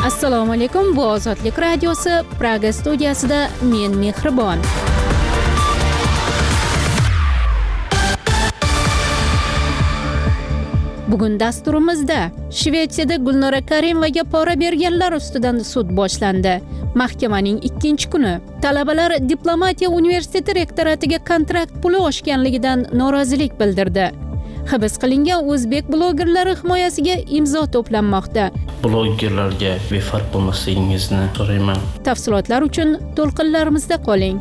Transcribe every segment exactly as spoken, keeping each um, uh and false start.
Assalomu alaykum. Bu Ozodlik radiosi Praga studiyasida men Mehribon. Bugun dasturimizda Shvetsiyada Gulnora Karimovaga pora berganlar ustidan sud boshlandi. Mahkamaning ikkinchi kuni talabalar Diplomatiya universiteti rektoratiga kontrakt puli oshganligidan norozilik bildirdi. Hibs qilingan o'zbek blogerlari himoyasiga imzo to'planmoqda. Blogerlarga befarq bo'lmasligingizni so'rayman. Tafsilotlar uchun to'lqinlarimizda qoling.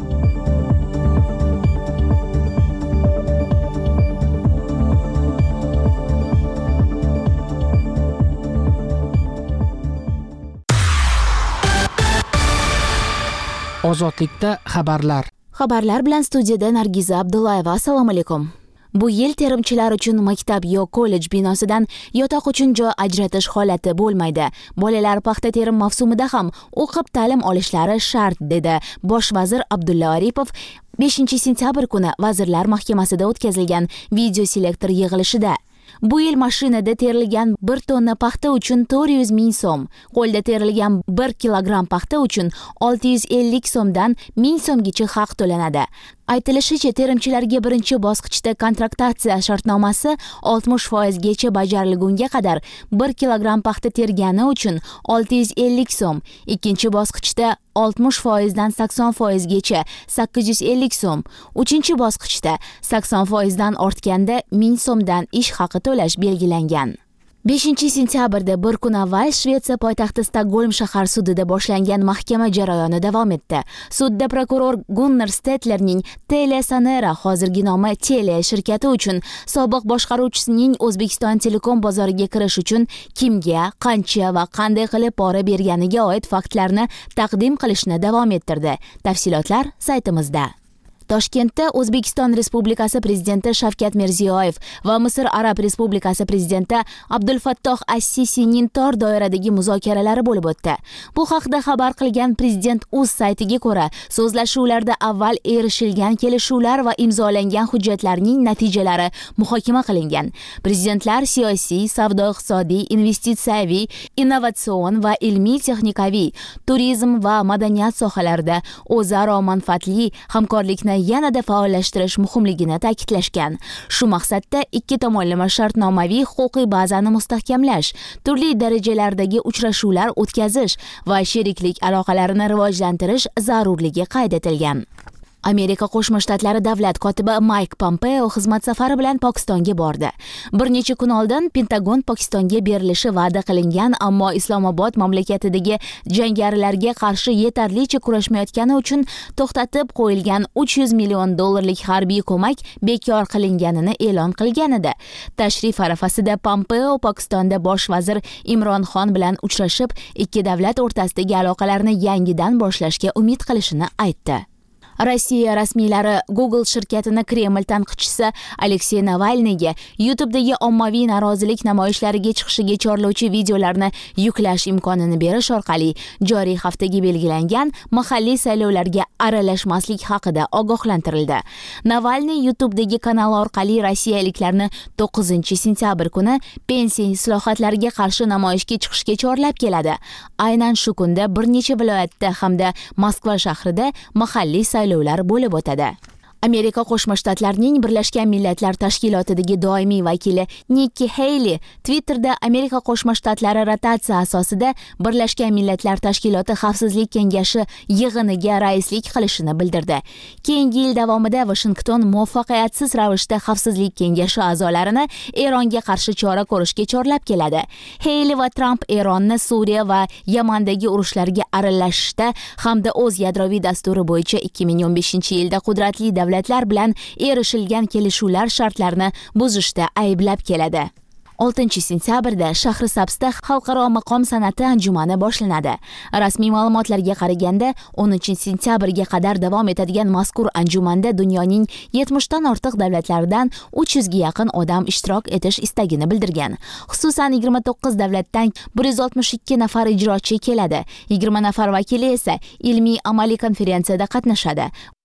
Ozodlikda xabarlar. Xabarlar bilan studiyada Nargiza Abdullayeva. Assalomu alaykum. Bu yil terimchilar uchun maktab yo kollej binosidan yotoq uchun joy ajratish holati bo'lmaydi. Bolalar paxta terim mavsumida ham o'qib ta'lim olishlari shart, dedi Bosh vazir Abdulla Aripov beshinchi sentyabr kuni Vazirlar Mahkamasida o'tkazilgan video selektor yig'ilishida. Bu yil mashinada terilgan bir tonna paxta uchun to'rt yuz ming so'm, qo'lda terilgan bir kilogramm paxta uchun olti yuz ellik so'mdan ming so'mgacha haq to'lanadi. Aytilishicha, terimchilarga birinchi bosqichda kontraktatsiya shartnomasi oltmish foizgacha bajarilgunga qadar bir kilogramm paxta tergani uchun olti yuz ellik so'm, ikkinchi bosqichda oltmish foizdan sakson foizgacha sakkiz yuz ellik so'm, uchinchi bosqichda sakson foizdan ortganda ming so'mdan ish haqi to'lash belgilangan. beshinchi sentyabrda bir kun avval Shvetsiya poytaxti Stokgolm shahar sudida boshlangan mahkama jarayoni davom etdi. Sudda prokuror Gunnar Stetlerning Telia Sonera, hozirgi nomi Telia shirkati uchun sobiq boshqaruvchisining O'zbekiston Telekom bozoriga kirish uchun kimga, qancha va qanday qilib pora berganiga oid faktlarni taqdim qilishni davom ettirdi. Tafsilotlar saytimizda. Toshkentda O'zbekiston Respublikasi Prezidenti Shavkat Mirziyoyev va Misr Arab Respublikasi Prezidenti Abdulfattoh As-Sisining tor doiradagi muzokaralari bo'lib o'tdi. Bu haqda xabar qilgan Prezident o'z saytiga ko'ra, so'zlashuvlarda avval erishilgan kelishuvlar va imzolangan hujjatlarning natijalari muhokama qilingan. Prezidentlar siyosiy, savdo-iqtisodiy, investitsiyaviy, innovatsion va ilmiy-texnikaviy, turizm va madaniyat sohalarida o'zaro manfaatli hamkorlikni yanada faollashtirish muhimligini ta'kidlashgan. Shu maqsadda ikki tomonlama shartnomaviy huquqiy bazani mustahkamlash, turli darajalardagi uchrashuvlar o'tkazish va sheriklik aloqalarini rivojlantirish zarurligi qayd etilgan. Amerika Qo'shma Shtatlari davlat kotibi Mike Pompeo xizmat safari bilan Pokistonga bordi. Bir necha kun oldin Pentagon Pokistonga berilishi va'da qilingan, ammo Islomobod mamlakatidagi jangarilarga qarshi yetarlicha kurashmayotgani uchun to'xtatib qo'yilgan uch yuz million dollarlik harbiy ko'mak bekor qilinganini e'lon qilgan edi. Tashrif arafasida Pompeo Pokistonda bosh vazir Imron Xon bilan uchrashib, ikki davlat o'rtasidagi aloqalarni yangidan boshlashga umid qilishini aytdi. Rossiya rasmiylari Google shirkatini Kreml tanqidchisi Aleksey Navalniyga YouTube'dagi ommaviy norozilik namoyishlariga chiqishiga chorlovchi videolarni yuklash imkonini berish orqali joriy haftaga belgilangan mahalliy saylovlarga aralashmaslik haqida ogohlantirildi. Navalniy YouTube'dagi kanali orqali rossiyaliklarni to'qqizinchi sentyabr kuni pensiya islohotlariga qarshi namoyishga chiqishga chorlab keladi. Aynan shu kunda bir necha viloyatda hamda Moskva shahrida mahalliy saylovlar bo'lib o'tadi. Amerika Qo'shma Shtatlarining Birlashgan Millatlar Tashkilotidagi doimiy vakili Nikki Haley Twitterda Amerika Qo'shma Shtatlari rotatsiya asosida Birlashgan Millatlar Tashkiloti Xavfsizlik kengashi yig'iniga raislik qilishini bildirdi. Keyingi yil davomida Washington muvaffaqiyatsiz ravishda Xavfsizlik kengashi a'zolarini Eronga qarshi chora ko'rishga chorlab keladi. Haley va Trump Eronni Suriya va Yamandagi urushlarga aralashishda hamda o'z yadroviy dasturi bo'yicha ikki ming o'n beshinchi yilda qudratli davlatlar bilan erishilgan kelishuvlar shartlarini buzishda ayblab keladi. oltinchi sentyabrda Shahrisabzda xalqaro maqom san'ati anjumani boshlanadi. Rasmiy ma'lumotlarga qaraganda o'ninchi sentyabrga qadar davom etadigan mazkur anjumanda dunyoning yetmishdan ortiq davlatlaridan uch yuzga yaqin odam ishtirok etish istagini bildirgan. Xususan yigirma to'qqiz davlatdan bir yuz oltmish ikki nafar ijrochi keladi. yigirma nafar vakil esa ilmiy amaliy konferensiyada qatnashadi.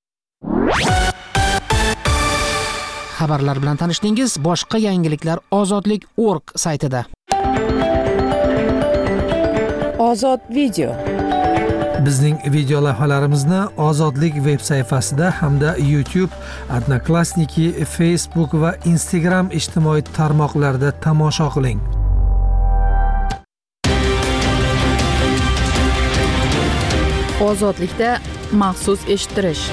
Xabarlar bilan tanishdingiz. Boshqa yangiliklar ozodlik nokta org saytida. Ozod video. Bizning video lavhalarimizni Ozodlik veb sayfasida hamda YouTube, Odnoklassniki, Facebook va Instagram ijtimoiy tarmoqlarida tomosha qiling. Ozodlikda maxsus eshittirish.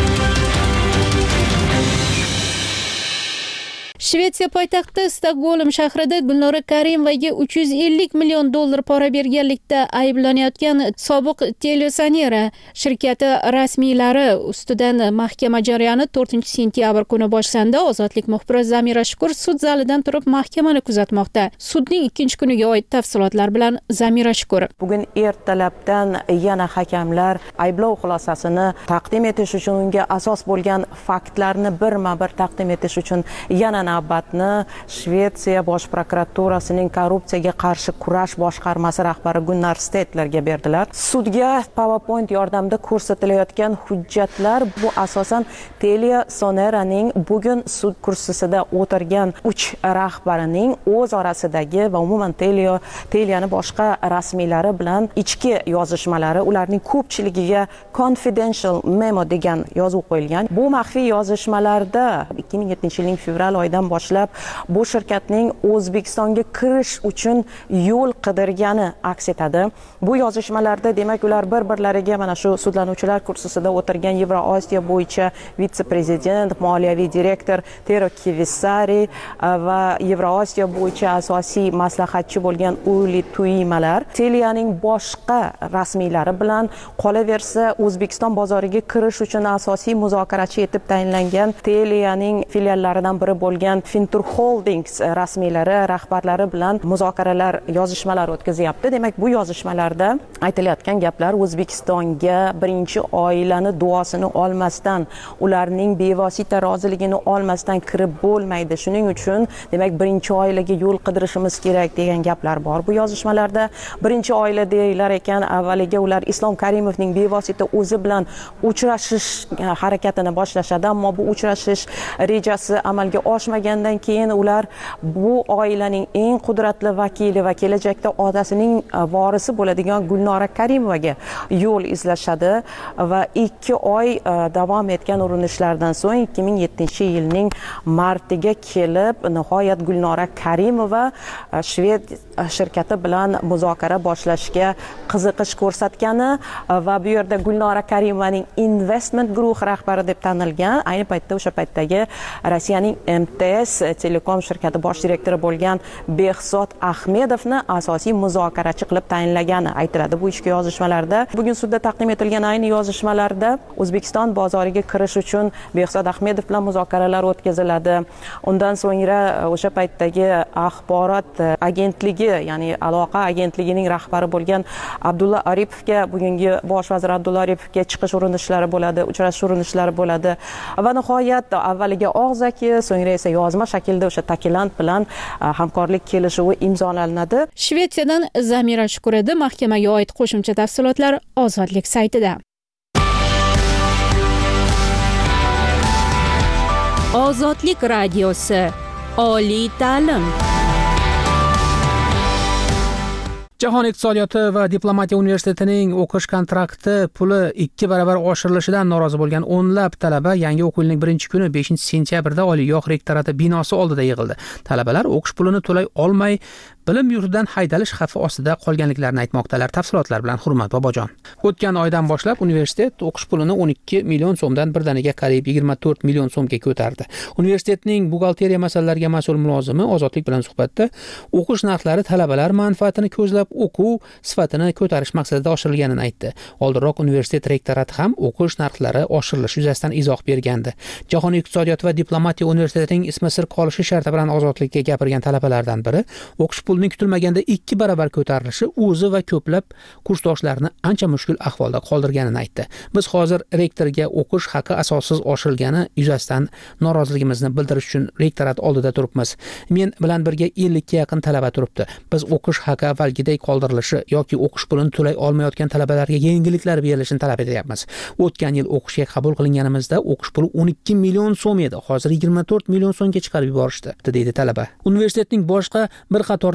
Shvetsiya poytaxti Stokgolm shahrida Gulnora Karimovaga uch yuz ellik million dollar pora berganlikda ayblanayotgan sobiq Telesanera shirkati rasmiylari ustidan mahkama jarayoni to'rtinchi sentyabr kuni boshlandi. Ozodlik muxbiri Zamira Shukur sud zalidan turib mahkamani kuzatmoqda. Sudning ikkinchi kuniga oid tafsilotlar bilan Zamira Shukur. Bugun ertalabdan yana hakamlar ayblov xulosasini taqdim etish uchun, unga asos bo'lgan faktlarni birma-bir taqdim etish uchun yana navbatni Shvetsiya bosh prokuraturasining korrupsiyaga qarshi kurash boshqarmasi rahbari Gunnar Stedlerga berdilar. Sudga PowerPoint yordamida ko'rsatilayotgan hujjatlar bu asosan Telesaneraning bugun sud kursisida o'tirgan uch rahbarining o'z orasidagi va umuman Telio Teliani boshqa rasmiylari bilan ichki yozishmalari, ularning ko'pchiligiga confidential memo degan yozuv qo'yilgan. Bu maxfiy yozishmalarda ikki ming yettinchi yilning fevral oyidan boshlab bu shirkatning O'zbekistonga kirish uchun yo'l qidirgani aks etadi. Bu yozishmalarda demak ular bir-birlariga mana shu sudlanuvchilar kursisida o'tirgan Yevrosiyo bo'yicha vitse-prezident, moliyaviy direktor Tero Kivisari va Yevrosiyo bo'yicha asosiy maslahatchi bo'lgan Uli Tuimalar Telianing boshqa rasmiylari bilan qolaversa O'zbekiston bozoriga kirish uchun asosiy muzokarachi etib tayinlangan Telianing filiallaridan biri bo'lgan Fintur Holdings rasmiylari rahbarlari bilan muzokaralar, yozishmalar o'tkazyapti. Demak, bu yozishmalarda aytilayotgan gaplar O'zbekistonga birinchi oilani duosini olmasdan, ularning bevosita roziligini olmasdan kirib bo'lmaydi. Shuning uchun, demak, birinchi oilaga yo'l qidirishimiz kerak degan gaplar bor. Bu yozishmalarda birinchi oila deylar ekan, avvaliga ular Islom Karimovning bevosita o'zi bilan uchrashish harakatini boshlashadi, ammo bu uchrashish rejasi amalga oshmagandan keyin ular bu oilaning eng qudratli vakili va kelajakda otasining vorisi bo'ladigan Gulnora Karimovaga yo'l izlashadi va ikki oy davom etgan urinishlardan so'ng ikki ming yettinchi yilning martiga kelib nihoyat Gulnora Karimova Shved shirkati bilan muzokara boshlashga qiziqish ko'rsatgani va bu yerda Gulnora Karimovaning investment guruhi rahbari deb tanilgan, ayni paytda o'sha paytdagi Rossiyaning M T S Telekom shirkati bosh direktori bo'lgan Behzod Ahmedovni asosiy muzokarachi qilib tayinlagani aytiladi bu ichki yozishmalarda. Bugun sudda taqdim etilgan ayni yozishmalarda O'zbekiston bozoriga kirish uchun Behzod Ahmedov bilan muzokaralar o'tkaziladi. Undan so'ngra o'sha paytdagi axborot agentligi, ya'ni aloqa agentligining rahbari bo'lgan Abdulla Aripovga, bugungi bosh vazir Abdulla Aripovga chiqish urinishlari bo'ladi, uchrashish urinishlari bo'ladi va nihoyat avvaliga og'zaki, so'ngra esa yozma shaklda o'sha Tailand bilan hamkorlik kelishuvi imzolanadi. Shvetsiyadan Zamira Shukur edi. Mahkamaga oid qo'shimcha tafsilotlar Ozodlik saytida. Ozodlik radiosi. Oliy ta'lim. Jahon iqtisodiyoti va diplomatiya universitetining o'qish kontrakti puli ikki barobar oshirilishidan norozi bo'lgan o'nlab talaba yangi o'quv yilining birinchi kuni beshinchi sentyabrda oliygoh rektorati binosi oldida yig'ildi. Talabalar o'qish pulini to'lay olmay bilim yurtidan haydalish xavfi ostida qolganliklarini aytmoqdalar. Tafsilotlar bilan Hurmat Bobojon. O'tgan oydan boshlab universitet o'qish pulini o'n ikki million so'mdan birdaniga qariyb yigirma to'rt million so'mga ko'tardi. Universitetning buxgalteriya masalalariga mas'ul mulozimi Ozodlik bilan suhbatda o'qish narxlari talabalar manfaatini ko'zlab o'quv sifatini ko'tarish maqsadida oshirilganini aytdi. Oldinroq universitet rektorati ham o'qish narxlari oshirilishi yuzasidan izoh bergandi. Jahon iqtisodiyoti va diplomatiya universitetining ismi sir qolishi sharti bilan Ozodlikka gapirgan talabalardan biri o'qish pulning kutilmaganda ikki barobar ko'tarilishi o'zi va ko'plab kursdoshlarini ancha mushkul ahvolda qoldirganini aytdi. Biz hozir rektorga o'qish haqi asossiz oshirilgani yuzasidan noroziligimizni bildirish uchun rektorat oldida turibmiz. Men bilan birga ellikka yaqin talaba turibdi. Biz o'qish haqi avvalgidek qoldirilishi yoki o'qish pulini to'lay olmayotgan talabalarga yengilliklar berilishini talab etyapmiz. O'tgan yil o'qishga qabul qilinganimizda o'qish puli o'n ikki million so'm edi. Hozir yigirma to'rt million so'mga chiqarib yuborishdi, deydi talaba. Universitetning boshqa bir qator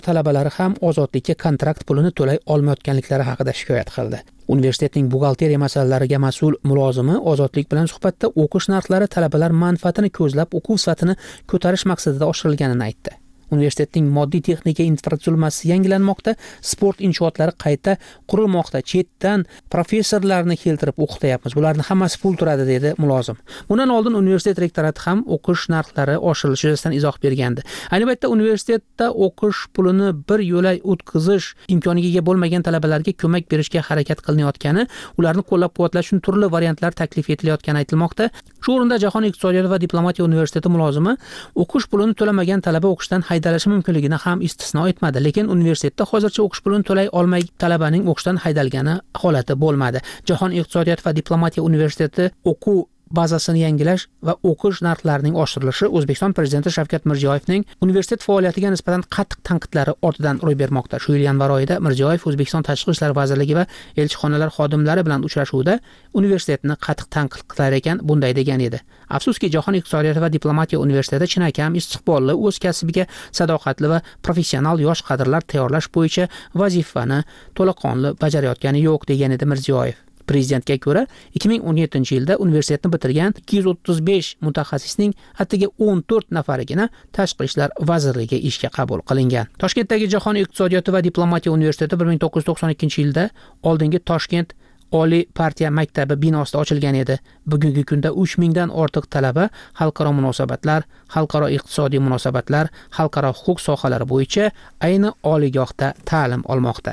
talabalari ham ozodlikka kontrakt pulini to'lay olmayotganliklari haqida shikoyat qildi. Universitetning buxgalteriya masalalariga mas'ul mulozimi ozodlik bilan suhbatda o'qish narxlari talabalar manfaatini ko'zlab o'quv sifatini ko'tarish maqsadida oshirilganini aytdi. Universitetning moddiy texnika infratuzilmasi yangilanmoqda, sport inshootlari qayta qurilmoqda. Chetdan professorlarni keltirib o'qityapmiz. Bularning hammasi pul turadi, dedi mulozim. Bundan oldin universitet rektorati ham o'qish narxlari oshirilishi yuzasidan izoh bergandi. Ayni paytda universitetda o'qish pulini bir yo'lay o'tkazish imkoniga ega bo'lmagan talabalarga ko'mak berishga harakat qilinayotgani, ularni qo'llab-quvvatlash uchun turli variantlar taklif etilayotgani aytilmoqda. Shu o'rinda Jahon iqtisodiyoti va diplomatiya universiteti mulozimi o'qish pulini to'lamagan talaba o'qishdan haydalishi mumkinligini ham istisno etmadi, lekin universitetda hozircha o'qish pulini to'lay olmay talabaning o'qishdan haydalgani holati bo'lmadi. Jahon iqtisodiyoti va diplomatiya universiteti o'quv bazasini yangilash va o'qish narxlarining oshirilishi O'zbekiston prezidenti Shavkat Mirziyoyevning universitet faoliyatiga nisbatan qattiq tanqidlari ortidan ro'y bermoqda. Shu yil yanvar oyida Mirziyoyev O'zbekiston Tashqi ishlar vazirligi va elchixonalar xodimlari bilan uchrashuvda universitetni qattiq tanqid qilar ekan, bunday degan edi. Afsuski, Jahon iqtisodiyoti va diplomatiya universiteti chinakam istiqbolli, o'z kasbiga sadoqatli va professional yosh kadrlar tayyorlash bo'yicha vazifani to'laqonli bajarayotgani yo'q, degan edi Mirziyoyev. Prezidentga ko'ra, ikki ming o'n yettinchi yilda universitetni bitirgan ikki yuz o'ttiz besh mutaxassisning atigi o'n to'rt nafarigina Tashqi ishlar vazirligiga ishga qabul qilingan. Toshkentdagi Jahon iqtisodiyoti va diplomatiya universiteti bir ming to'qqiz yuz to'qson ikkinchi yilda oldingi Toshkent Oliy partiya maktabi binosida ochilgan edi. Bugungi kunda uch mingdan ortiq talaba xalqaro munosabatlar, xalqaro iqtisodiy munosabatlar, xalqaro huquq sohalari bo'yicha ayni oliygohda ta'lim olmoqda.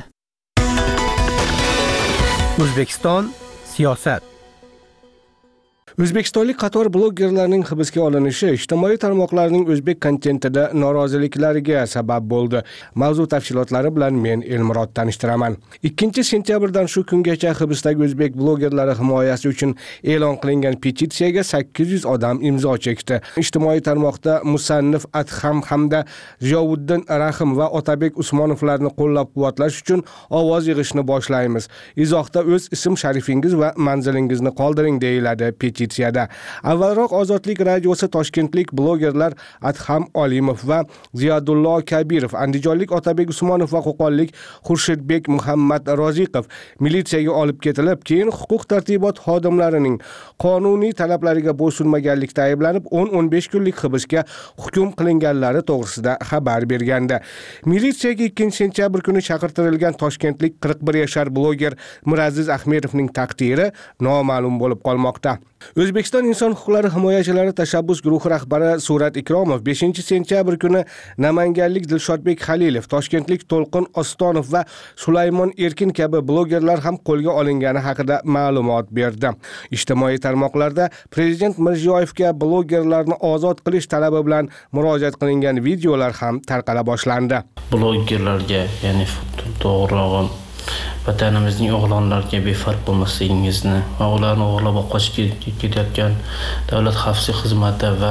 O'zbekiston siyosat. O'zbekistonlik qator blogerlarning hibsga olinishi ijtimoiy tarmoqlarning o'zbek kontentida noroziliklariga sabab bo'ldi. Mavzu tafsilotlari bilan men Elmurod tanishtiraman. ikkinchi sentyabrdan shu kungacha hibsdagi o'zbek blogerlari himoyasi uchun e'lon qilingan petitsiyaga sakkiz yuz odam imzo chekdi. Ijtimoiy tarmoqda Musannif Adham hamda Ziyovuddin Rahim va Otabek Usmonovlarni qo'llab-quvvatlash uchun ovoz yig'ishni boshlaymiz. Izohda o'z ism sharifingiz va manzilingizni qoldiring, deyiladi petitsiya. Avvalroq Ozodlik radiosi toshkentlik blogerlar Adham Olimov va Ziyodullo Kabirov, andijonlik Otabek Usmonov va qo'qonlik Xurshidbek Muhammad Roziqov militsiyaga olib ketilib, keyin huquq tartibot xodimlarining qonuniy talablariga bo'ysunmaganlikda ayblanib o'n o'n besh kunlik hibsga hukm qilinganlari to'g'risida xabar bergandi. Militsiyaga ikkinchi sentyabr kuni chaqirtirilgan toshkentlik qirq bir yashar bloger Miraziz Ahmedovning taqdiri noma'lum bo'lib qolmoqda. O'zbekiston inson huquqlari himoyachilari tashabbus guruhi rahbari Surat Ikromov beshinchi sentyabr kuni namanganlik Dilshodbek Halilov, toshkentlik To'lqin Ostonov va Sulaymon Erkin kabi blogerlar ham qo'lga olingani haqida ma'lumot berdi. Ijtimoiy tarmoqlarda prezident Mirziyoyevga blogerlarni ozod qilish talabi bilan murojaat qilingan videolar ham tarqala boshlandi. Blogerlarga, ya'ni to'g'rirog'i vatanimizning o'g'lonlariga befarq bo'lmasligingizni va ularni o'g'irlab qochib ketayotgan davlat xavfsizlik xizmati va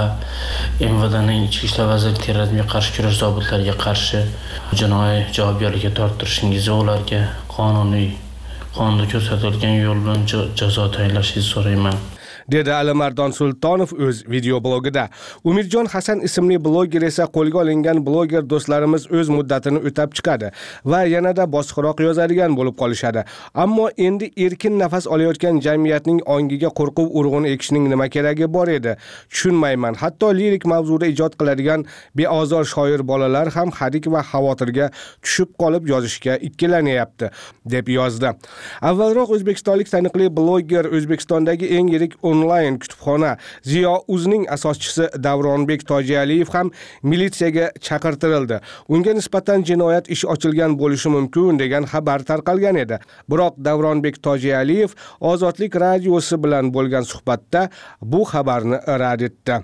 M V Dning ichki ishlar vazirligi terrorizmga qarshi kurash zobitlariga qarshi jinoiy javobgarlikka torttirishingizni, ularga qonuniy qonunda ko'rsatilgan yo'l bilan jazo tayinlashingizni so'rayman, dedi Alimardon Sultonov o'z video blogida. Umirjon Hasan ismli bloger esa qo'lga olingan bloger do'stlarimiz o'z muddatini o'tab chiqadi va yanada bosiqroq yozadigan bo'lib qolishadi. Ammo endi erkin nafas olayotgan jamiyatning ongiga qo'rquv urg'uni ekishning nima keragi bor edi? Tushunmayman. Hatto lirik mavzuda ijod qiladigan beozor shoir bolalar ham hadik va xavotirga tushib qolib yozishga ikkilanyapti, deb yozdi. Avvalroq o'zbekistonlik taniqli bloger O'zbekistondagi eng yirik onlayn kutubxona Ziyo.uzning asoschisi Davronbek Tojaliyev ham militsiyaga chaqirtirildi. Unga nisbatan jinoyat ishi ochilgan bo'lishi mumkin degan xabar tarqalgan edi. Biroq Davronbek Tojaliyev Ozodlik radiosi bilan bo'lgan suhbatda bu xabarni rad etdi.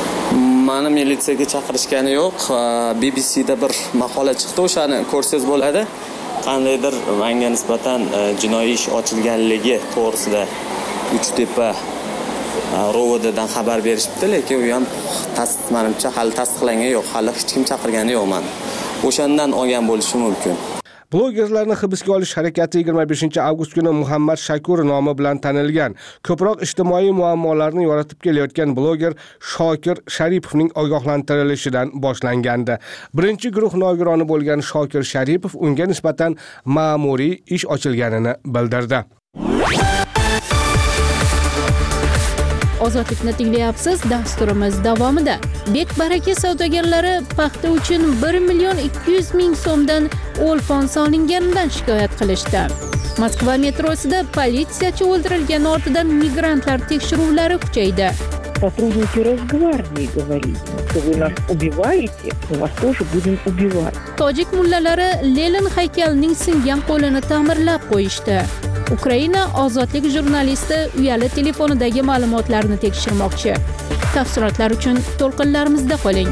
Mani militsiyaga chaqirishgani yo'q. B B C da bir maqola chiqdi, o'shani ko'rsangiz bo'ladi. Qandaydir menga nisbatan jinoiy ish ochilganligi to'g'risida Uchtepa Rovodadan xabar berishibdi, lekin u ham tasdiqlanimcha hali tasdiqlangan yo'q, hali hech kim chaqirgani yo'q meni. O'shandan olgan bo'lishi mumkin. Blogerlarni hibsga olish harakati yigirma beshinchi avgust kuni Muhammad Shakur nomi bilan tanilgan. Ko'proq ijtimoiy muammolarni yoritib kelayotgan bloger Shokir Sharipovning ogohlantirilishidan boshlangandi. Birinchi guruh nogironi bo'lgan Shokir Sharipov unga nisbatan ma'muriy ish ochilganini bildirdi. Ozodlikni tinglayapsiz. Dasturimiz davomida Bek Baraka savdogarlari paxta uchun bir million ikki yuz ming so'mdan o'lpon solinganidan shikoyat qilishdi. Moskva metrosida politsiyachi o'ldirilgani ortidan migrantlar tekshiruvlari kuchaydi. Сотрудники Росгвардии говорили, что вы нас убиваете, мы вас тоже будем убивать. Tojik mullalari Lenin haykalining singan qo'lini ta'mirlab qo'yishdi. Ukraina ozodlik jurnalisti uyali telefonidagi ma'lumotlarni tekshirmoqchi. Tafsilotlar uchun to'lqinlarimizda qoling.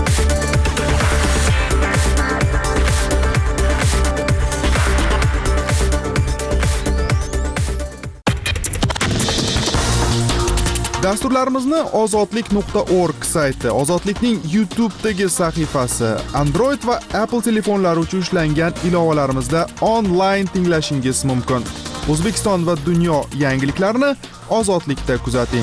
Dasturlarimizni ozodlik nuqta org sayti, Ozodlikning YouTube'dagi sahifasi, Android va Apple telefonlari uchun ishlangan ilovalarimizda onlayn tinglashingiz mumkin. O'zbekiston va dunyo yangiliklarini Ozodlikda kuzating.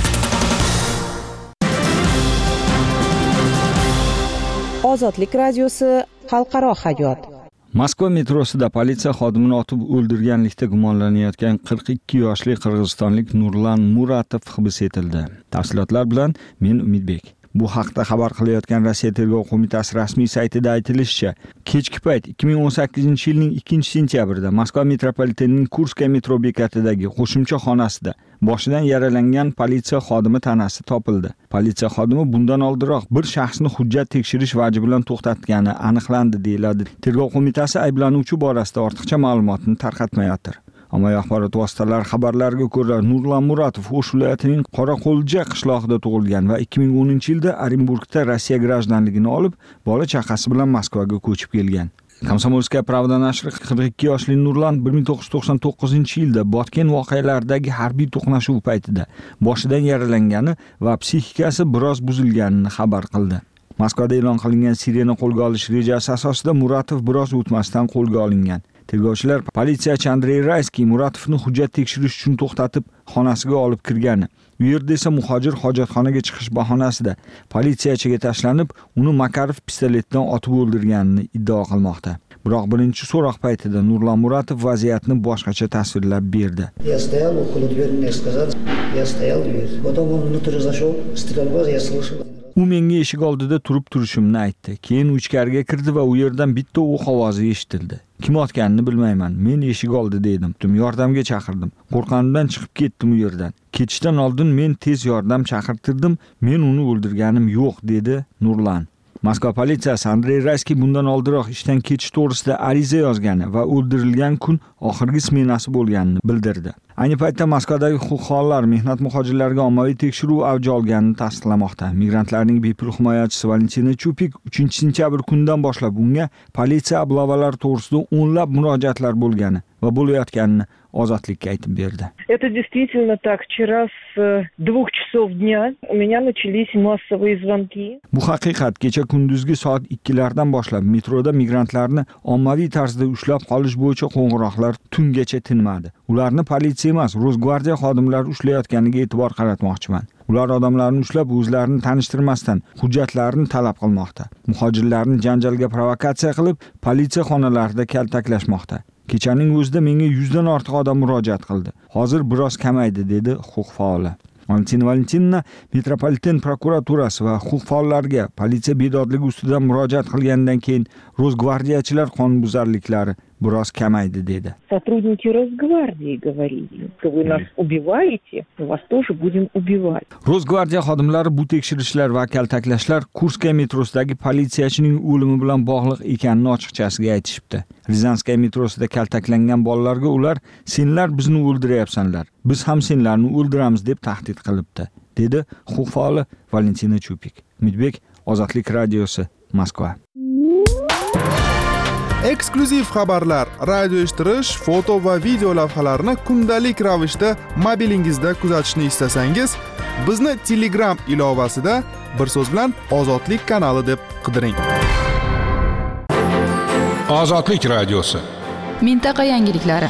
Ozodlik radiosi xalqaro hayot. Moskva metrosida politsiya xodimini otib o'ldirganlikda gumonlanayotgan qirq ikki yoshli qirg'izistonlik Nurlan Muratov hibs etildi. Tafsilotlar bilan men Umidbek. Bu haqda xabar qilayotgan Rossiya tergov qo'mitasi rasmiy saytida aytilishicha, kechki payt ikki ming o'n sakkizinchi yilning ikkinchi sentyabrida Moskva metropolitenining Kurskaya metro bekatidagi qo'shimcha xonasida boshidan yaralangan politsiya xodimi tanasi topildi. Politsiya xodimi bundan oldinroq bir shaxsni hujjat tekshirish vaji bilan to'xtatgani aniqlandi deyiladi. Tergov qo'mitasi ayblanuvchi borasida ortiqcha ma'lumotni tarqatmayotir. Ommaviy axborot vositalari xabarlariga ko'ra, Nurlan Muratov O'sh viloyatining Qoraqo'lja qishlog'ida tug'ilgan va ikki ming o'ninchi yilda Orenburgda Rossiya grajdanligini olib, bola chaqasi bilan Moskvaga ko'chib kelgan. Komsomolskaya pravda nashri qirq ikki yoshli Nurlan bir ming to'qqiz yuz to'qson to'qqizinchi yilda Botken voqealaridagi harbiy to'qnashuv paytida boshidan yaralangani va psixikasi biroz buzilganini xabar qildi. Moskvada e'lon qilingan Siriyani qo'lga olish rejasi asosida Muratov biroz o'tmasdan qo'lga olingan. Tergovchilar politsiyachi Andrey Rayskiy Muratovni hujjat tekshirish uchun to'xtatib, xonasiga olib kirgani. U yerda esa muhojir hojatxonaga chiqish bahonasida politsiyachiga tashlanib, uni Makarov pistoletdan otib o'ldirganini iddao qilmoqda. Biroq birinchi so'roq paytida Nurlan Muratov vaziyatni boshqacha tasvirlab berdi. Я стоял около двери, мне сказать, я стоял дверь. Потом он внутрь зашел, стрельба, я слышал. U menga eshik oldida turib turishimni aytdi. Keyin ichkariga kirdi va u yerdan bitta o'q ovozi eshitildi. Kim otganini bilmayman. Men eshik oldida edim. Yordamga chaqirdim. Qo'rqqanimdan chiqib ketdim u yerdan. Ketishdan oldin men tez yordam chaqirtirdim. Men uni o'ldirganim yo'q, dedi Nurlan. Moskva politsiyasi Andrey Rayskiy bundan oldinroq ishdan ketish to'g'risida ariza yozgani va o'ldirilgan kun oxirgi smenasi bo'lganini bildirdi. Ayni paytda Moskvadagi huquqxonlar mehnat muhojirlariga ommaviy tekshiruv avj olganini tasdiqlamoqda. Migrantlarning bepul himoyachisi Valentina Chupik uchinchi sentyabr kunidan boshlab unga politsiya oblovalari to'g'risida o'nlab murojaatlar bo'lgani va bo'layotganini Ozodlikka aytib berdi. Это действительно так. Вчера с двух часов дня у меня начались массовые звонки. Bu haqiqat. Kecha kunduzgi soat ikkilardan boshlab metroda migrantlarni ommaviy tarzda ushlab qolish bo'yicha qo'ng'iroqlar tungacha tinmadi. Ularni politsiya emas, Rosgvardiya xodimlari ushlayotganiga e'tibor qaratmoqchiman. Ular odamlarni ushlab o'zlarini tanishtirmasdan hujjatlarini talab qilmoqda. Muhojirlarni janjalga provokatsiya qilib, politsiya xonalarida kaltaklashmoqda. Kechaning o'zida menga yuzdan ortiq odam murojaat qildi. Hozir biroz kamaydi, dedi huquq faoli. Valentin Valentina metropoliten prokuraturasi va huquq faollariga politsiya bedodligi ustidan murojaat qilgandan keyin Rosgvardiyachilar qonunbuzarliklari biroz kamaydi, dedi. Сотрудники Росгвардии говорили, что вы нас убиваете, мы вас тоже будем убивать. Rosgvardiya xodimlari bu tekshirishlar va kaltaklashlar Kurskaya metrosidagi politsiyachining o'limi bilan bog'liq ekanini ochiqchasiga aytishibdi. Rizanskaya metrosida kaltaklangan bolalarga ular senlar bizni o'ldiryapsanlar, biz ham senlarni o'ldiramiz deb tahdid qilibdi, dedi huquq faoli Valentina Chupik. Umidbek, Ozodlik radiosi, Moskva. Eksklyuziv xabarlar, radio eshittirish, foto va video lavhalarni kundalik ravishda mobilingizda kuzatishni istasangiz, bizni Telegram ilovasida bir so'z bilan Ozodlik kanali deb qidiring. Ozodlik radiosi. Mintaqa yangiliklari.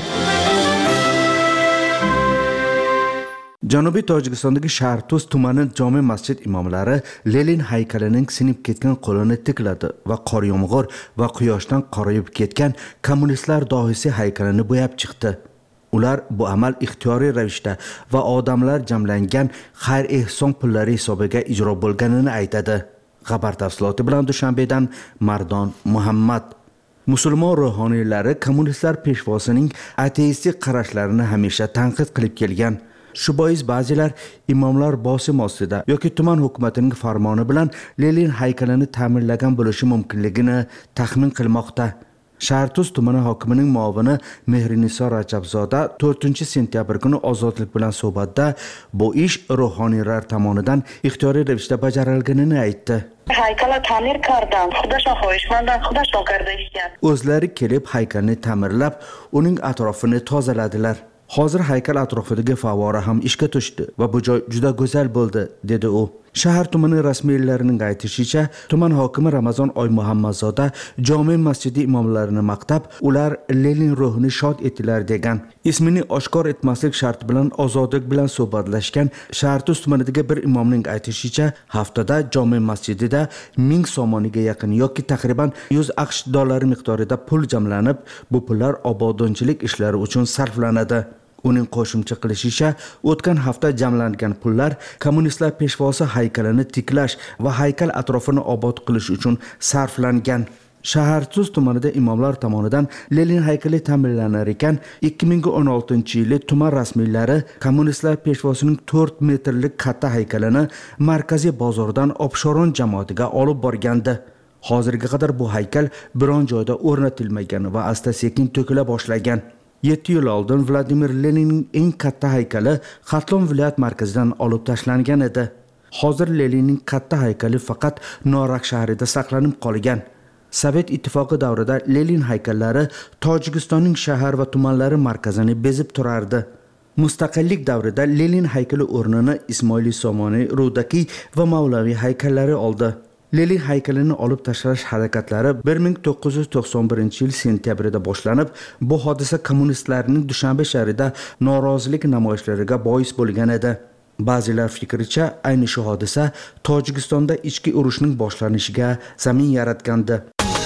Janubiy Tojikistondagi Shartuz tumani jome masjid imomlari Lenin haykalining sinib ketgan qo'lini tikladi va qor yomg'ir va quyoshdan qorayib ketgan kommunistlar dohisi haykalini bo'yab chiqdi. Ular bu amal ixtiyoriy ravishda va odamlar jamlangan xayr ehson pullari hisobiga ijro bo'lganini aytadi. Xabar tafsiloti bilan Dushanbedan Mardon Muhammad. Musulmon ruhoniylari kommunistlar peshvosining ateistik qarashlarini hamisha tanqid qilib kelgan. Shu bois ba'zilar imomlar bosim ostida yoki tuman hukumatining farmoni bilan Lenin haykalini ta'mirlagan bo'lishi mumkinligini taxmin qilmoqda. Shartuz tumani hokimining muovini Mehriniso Rajabzoda to'rtinchi sentyabr kuni Ozodlik bilan suhbatda bu ish ruhoniylar tomonidan ixtiyoriy ravishda bajarilganini aytdi. Haykala ta'mir kardam, xudashon xohishmandan xudashon kardishgan. O'zlari kelib haykalni ta'mirlab, uning atrofini tozaladilar. Hozir haykal atrofidagi favvora ham ishga tushdi va bu joy juda go'zal bo'ldi, dedi u. Shahar tumani rasmiylarining aytishicha, tuman hokimi Ramazon Oy Muhammadzoda jome masjidi imomlarini maqtab, ular Lenin ruhini shod etdilar degan. Ismini oshkor etmaslik sharti bilan Ozodlik bilan suhbatlashgan Shartuz tumanidagi bir imomning aytishicha, haftada jome masjidida ming somoniga yaqin yoki taxriban yuz aqsh dollari miqdorida pul jamlanib, bu pullar obodonchilik ishlari uchun sarflanadi. Uning qo'shimcha qilishicha, o'tgan hafta jamlangan pullar kommunistlar peshvosi haykalini tiklash va haykal atrofini obod qilish uchun sarflangan. Shartuz tumanida imomlar tomonidan Lenin haykali ta'mirlanar ekan, ikki ming o'n oltinchi yili tuman rasmiylari kommunistlar peshvosining to'rt metrlik katta haykalini markaziy bozordan Obshoron jamoatiga olib borgandi. Hozirga qadar bu haykal biron joyda o'rnatilmagan va asta-sekin to'kila boshlagan. yetti yil oldin Vladimir Leninning eng katta haykali Xatlon viloyat markazidan olib tashlangan edi. Hozir Leninning katta haykali faqat Norak shahrida saqlanib qolgan. Sovet ittifoqi davrida Lenin haykallari Tojikistonning shahar va tumanlari markazini bezib turardi. Mustaqillik davrida Lenin haykali o'rnini Ismoil Somoniy, Rudaki va Mavlaviy haykallari oldi. Lenin haykalini olib tashlash harakatlari bir ming to'qqiz yuz to'qson birinchi yil sentyabrida boshlanib, bu hodisa kommunistlarning Dushanbe shahrida norozilik namoyishlariga bois bo'lgan edi. Ba'zilar fikricha, ayni shu hodisa Tojikistonda ichki urushning boshlanishiga zamin yaratgandi.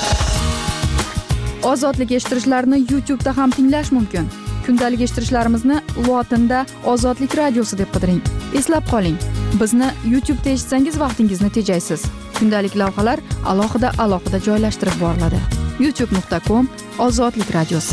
Ozodlik eshittirishlarni YouTube da ham tinglash mumkin. Kundalik eshittirishlarimizni lotinda Ozodlik radiosi deb qidiring. Eslab qoling, bizni YouTube da eshitsangiz vaqtingizni tejaysiz. Kundalik lavhalar alohida alohida joylashtirib boriladi. youtube nuqta com Ozodlik radiosi.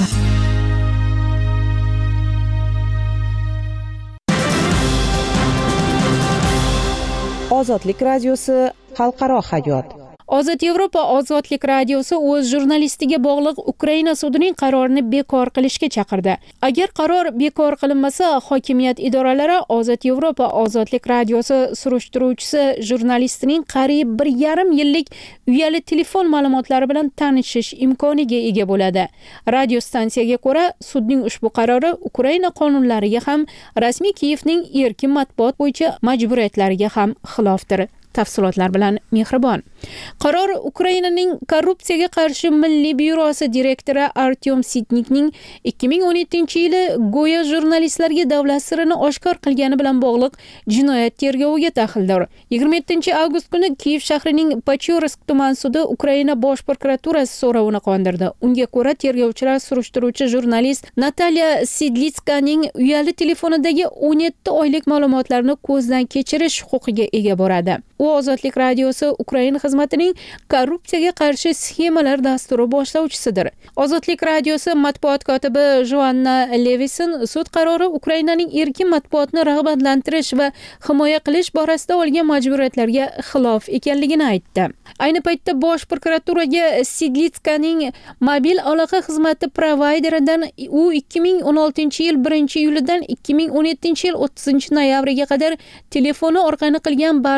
Ozodlik radiosi xalqaro hayot. Ozod Yevropa Ozodlik radiosi o'z jurnalistiga bog'liq Ukraina sudining qarorini bekor qilishga chaqirdi. Agar qaror bekor qilinmasa, hokimiyat idoralari Ozod Yevropa Ozodlik radiosi surishtiruvchisi jurnalistining qariyb bir yarim yillik uyali telefon ma'lumotlari bilan tanishish imkoniga ega bo'ladi. Radio stansiyaga ko'ra, sudning ushbu qarori Ukraina qonunlariga ham, rasmiy Kiyevning erkin matbuot bo'yicha majburiyatlariga ham xilofdir. Tafsilotlar bilan Mehribon. Qaror Ukrainaning korrupsiyaga qarshi milliy byurosi direktori Artyom Sitnikning ikki ming o'n yettinchi yili go'yo jurnalistlarga davlat sirini oshkor qilgani bilan bog'liq jinoyat tergoviga daxldor. yigirma yettinchi avgust kuni Kiyev shahrining Pachyorsk tuman sudi Ukraina bosh prokuraturasi so'rovini qondirdi. Unga ko'ra, tergovchilar surishtiruvchi jurnalist Natalya Sidlitskaning uyali telefonidagi o'n yetti oylik ma'lumotlarni ko'zdan kechirish huquqiga ega bo'ladi. U Ozodlik radiosi Ukraina xizmatining korrupsiyaga qarshi sxemalar dasturi boshlovchisidir. Ozodlik radiosi matbuot kotibi Joanna Levison sud qarori Ukrainaning erkin matbuotni rag'batlantirish va himoya qilish borasida olgan majburiyatlarga xilof ekanligini aytdi. Ayni paytda bosh prokuraturaga Sidlitskaning mobil aloqa xizmati provayderidan u ikki ming o'n oltinchi yil birinchi iyulidan ikki ming o'n yettinchi yil o'ttizinchi noyabriga qadar telefoni orqali qilgan barcha aloqa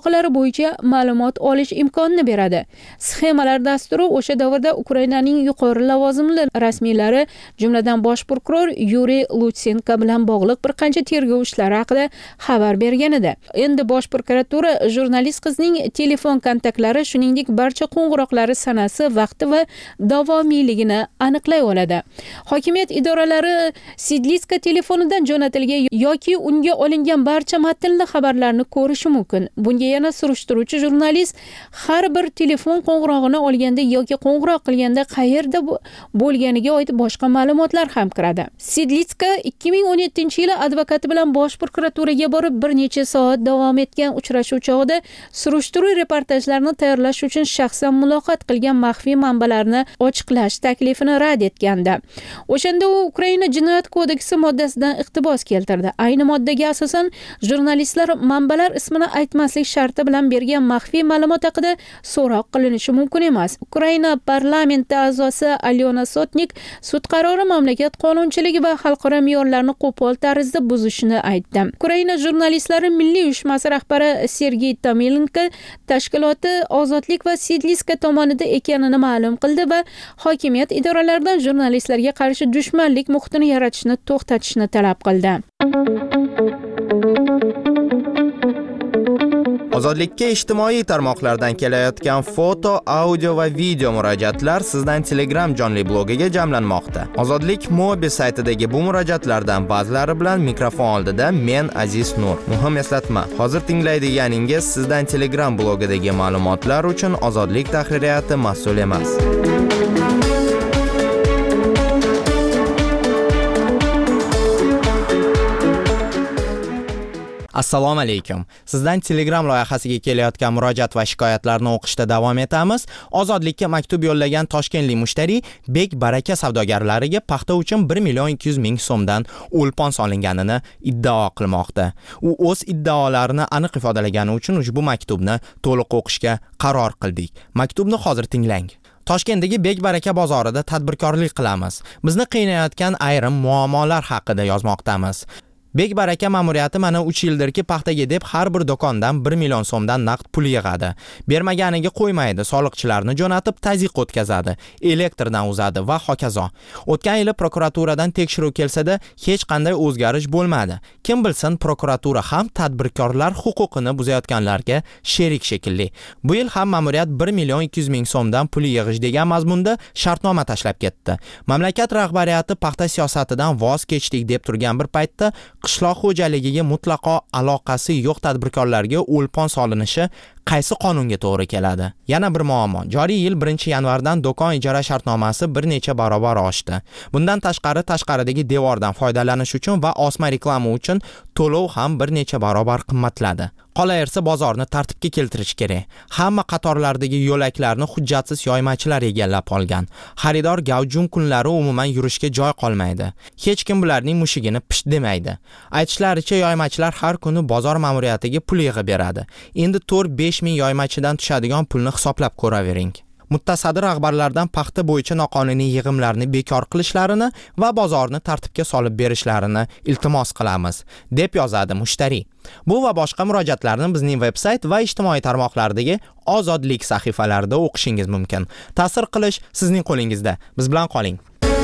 voqealari bo'yicha ma'lumot olish imkonini beradi. Sxemalar dasturi o'sha davrda Ukrainaning yuqori lavozimli rasmiylari, jumladan bosh prokuror Yuriy Lutsenko bilan bog'liq bir qancha tergov ishlari haqida xabar bergan edi. Endi bosh prokuratura jurnalist qizning telefon kontaktlari, shuningdek barcha qo'ng'iroqlari sanasi, vaqti va davomiyligini aniqlay oladi. Hokimiyat idoralari Sidlitska telefonidan jo'natilgan yoki unga olingan barcha matnli xabarlarni ko'rishi mumkin. Bunga yana surishtiruvchi jurnalist har bir telefon qo'ng'irog'ini olganda yoki qo'ng'iroq qilganda qayerda bo'lganiga oid boshqa ma'lumotlar ham kiradi. Sidlitska ikki ming o'n yettinchi yili advokati bilan bosh prokuraturaga borib bir necha soat davom etgan uchrashuv chog'ida surishtiruv reportajlarini tayyorlash uchun shaxsan muloqot qilgan maxfiy manbalarni ochiqlash taklifini rad etgandi. O'shanda u Ukraina jinoyat kodeksi moddasidan iqtibos keltirdi. Ayni moddaga asosan jurnalistlar manbalar ismini aytmaslik sharti bilan bergan maxfiy ma'lumot haqida so'roq qilinishi mumkin emas. Ukraina parlamenti a'zosi Alyona Sotnik sud qarori mamlakat qonunchiligi va xalqaro me'yorlarni qo'pol tarzda buzishini aytdi. Ukraina jurnalistlari milliy uyushmasi rahbari Sergey Tomilenko tashkiloti ozodlik va Sidlitska tomonida ekanini ma'lum qildi va hokimiyat idoralaridan jurnalistlarga qarshi dushmanlik muhitini yaratishni to'xtatishni talab qildi. Ozodlikka ijtimoiy tarmoqlardan kelayotgan foto, audio va video murojaatlar sizdan Telegram jonli blogiga jamlanmoqda. Ozodlik Mobi saytidagi bu murojaatlardan ba'zilari bilan mikrofon oldida men Aziz Nur. Muhim eslatma, hozir tinglaydiganingiz sizdan Telegram blogidagi ma'lumotlar uchun Ozodlik tahririyati mas'ul emas. Assalomu alaykum. Sizdan Telegram loyihasiga kelayotgan murojaat va shikoyatlarni o'qishda davom etamiz. Ozodlikka maktub yo'llagan toshkentlik mushtariy Bek Baraka savdogarlariga paxta uchun bir million ikki yuz ming so'mdan o'lpon solinganini iddao qilmoqda. U o'z iddaolarini aniq ifodalagani uchun ushbu maktubni to'liq o'qishga qaror qildik. Maktubni hozir tinglang. Toshkentdagi Bek Baraka bozorida tadbirkorlik qilamiz. Bizni qiynayotgan ayrim muammolar haqida yozmoqdamiz. Bek Baraka ma'muriyati mana uch yildirki paxtaga deb har bir do'kondan bir million so'mdan naqd pul yig'adi. Bermaganiga qo'ymaydi, soliqchilarni jo'natib tazyiq o'tkazadi, elektrdan uzadi va hokazo. O'tgan yili prokuraturadan tekshiruv kelsa-da, hech qanday o'zgarish bo'lmadi. Kim bilsin, prokuratura ham tadbirkorlar huquqini buzayotganlarga sherik shekilli. Bu yil ham ma'muriyat bir million ikki yuz ming so'mdan pul yig'ish degan mazmunda shartnoma tashlab ketdi. Mamlakat rahbariyati paxta siyosatidan voz kechdik deb turgan bir paytda qishloq xo'jaligiga mutlaqo aloqasi yo'q tadbirkorlarga o'lpon solinishi qaysi qonunga to'g'ri keladi? Yana bir muammo. Joriy yil birinchi yanvardan do'kon ijara shartnomasi bir necha barobar oshdi. Bundan tashqari tashqaridagi devordan foydalanish uchun va osma reklama uchun to'lov ham bir necha barobar qimmatladi. Qolaversa bozorni tartibga keltirish kerak. Hamma qatorlardagi yo'laklarni hujjatsiz yoymachilar egallab olgan. Xaridor gavjum kunlari umuman yurishga joy qolmaydi. Hech kim bularning mushigini pisht demaydi. Aytishlaricha yoymachilar har kuni bozor ma'muriyatiga pul yig'ib beradi. Endi to'rt besh ming yoymachidan tushadigan pulni hisoblab ko'ravering. Muttasaddi rahbarlardan paxta bo'yicha noqonuniy yig'imlarni bekor qilishlarini va bozorni tartibga solib berishlarini iltimos qilamiz, deb yozadi mushtariy. Bu va boshqa murojaatlarni bizning veb-sayt va ijtimoiy tarmoqlardagi Ozodlik sahifalarida o'qishingiz mumkin. Ta'sir qilish sizning qo'lingizda. Biz bilan qoling.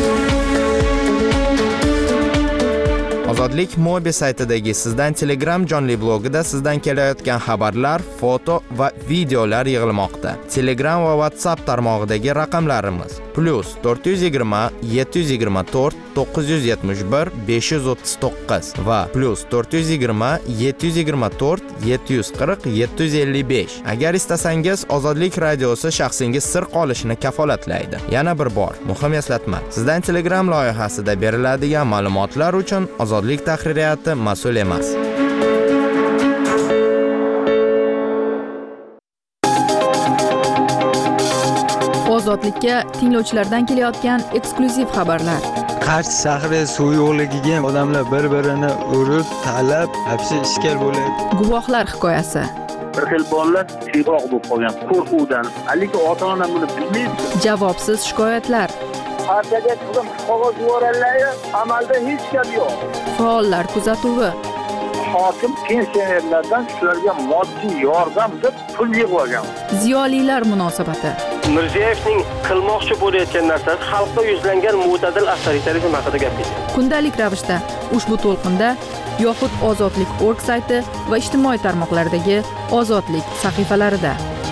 Ozodlik Mobi saytidagi sizdan Telegram jonli blogida sizdan kelayotgan xabarlar, foto va videolar yig'ilmoqda. Telegram va WhatsApp tarmog'idagi raqamlarimiz plus to'rt yuz yigirma yetti yuz yigirma to'rt to'qqiz yuz yetmish bir besh yuz o'ttiz to'qqiz va plus to'rt yuz yigirma yetti yuz yigirma to'rt yetti yuz qirq yetti yuz ellik besh. Agar istasangiz Ozodlik radiosi shaxsingiz sir qolishini kafolatlaydi. Yana bir bor, muhim eslatma. Sizdan Telegram loyihasida beriladigan ma'lumotlar uchun Ozodlik tahririyati mas'ul emas. Ozodlikka tinglovchilardan kelayotgan eksklyuziv xabarlar. Qarshi shahri suv yo'qligiga odamlar bir-birini urib, talab, hapsi ishkal bo'ladi. Guvohlar hikoyasi. Bir xil bolalar chiroq bo'lib qolgan qo'rquvdan. Lekin ota-ona buni bilmaydi. Javobsiz shikoyatlar. Partiyaga chiqib qog'oz yuborganlar, amalda hech gap yo'q. Faollar kuzatuvi. hokim pensionerlardan shularga moddiy yordam deb pul yig'ib olgan. Ziyolilar munosabati. Mirziyoyevning qilmoqchi bo'layotgan narsasi xalqqa yuzlangan mo'tadil avtoritarizm haqida gapirdi. Kundalik ravishda ushbu to'lqinda yoxud ozodlik точка org sayti va ijtimoiy tarmoqlardagi ozodlik sahifalarida.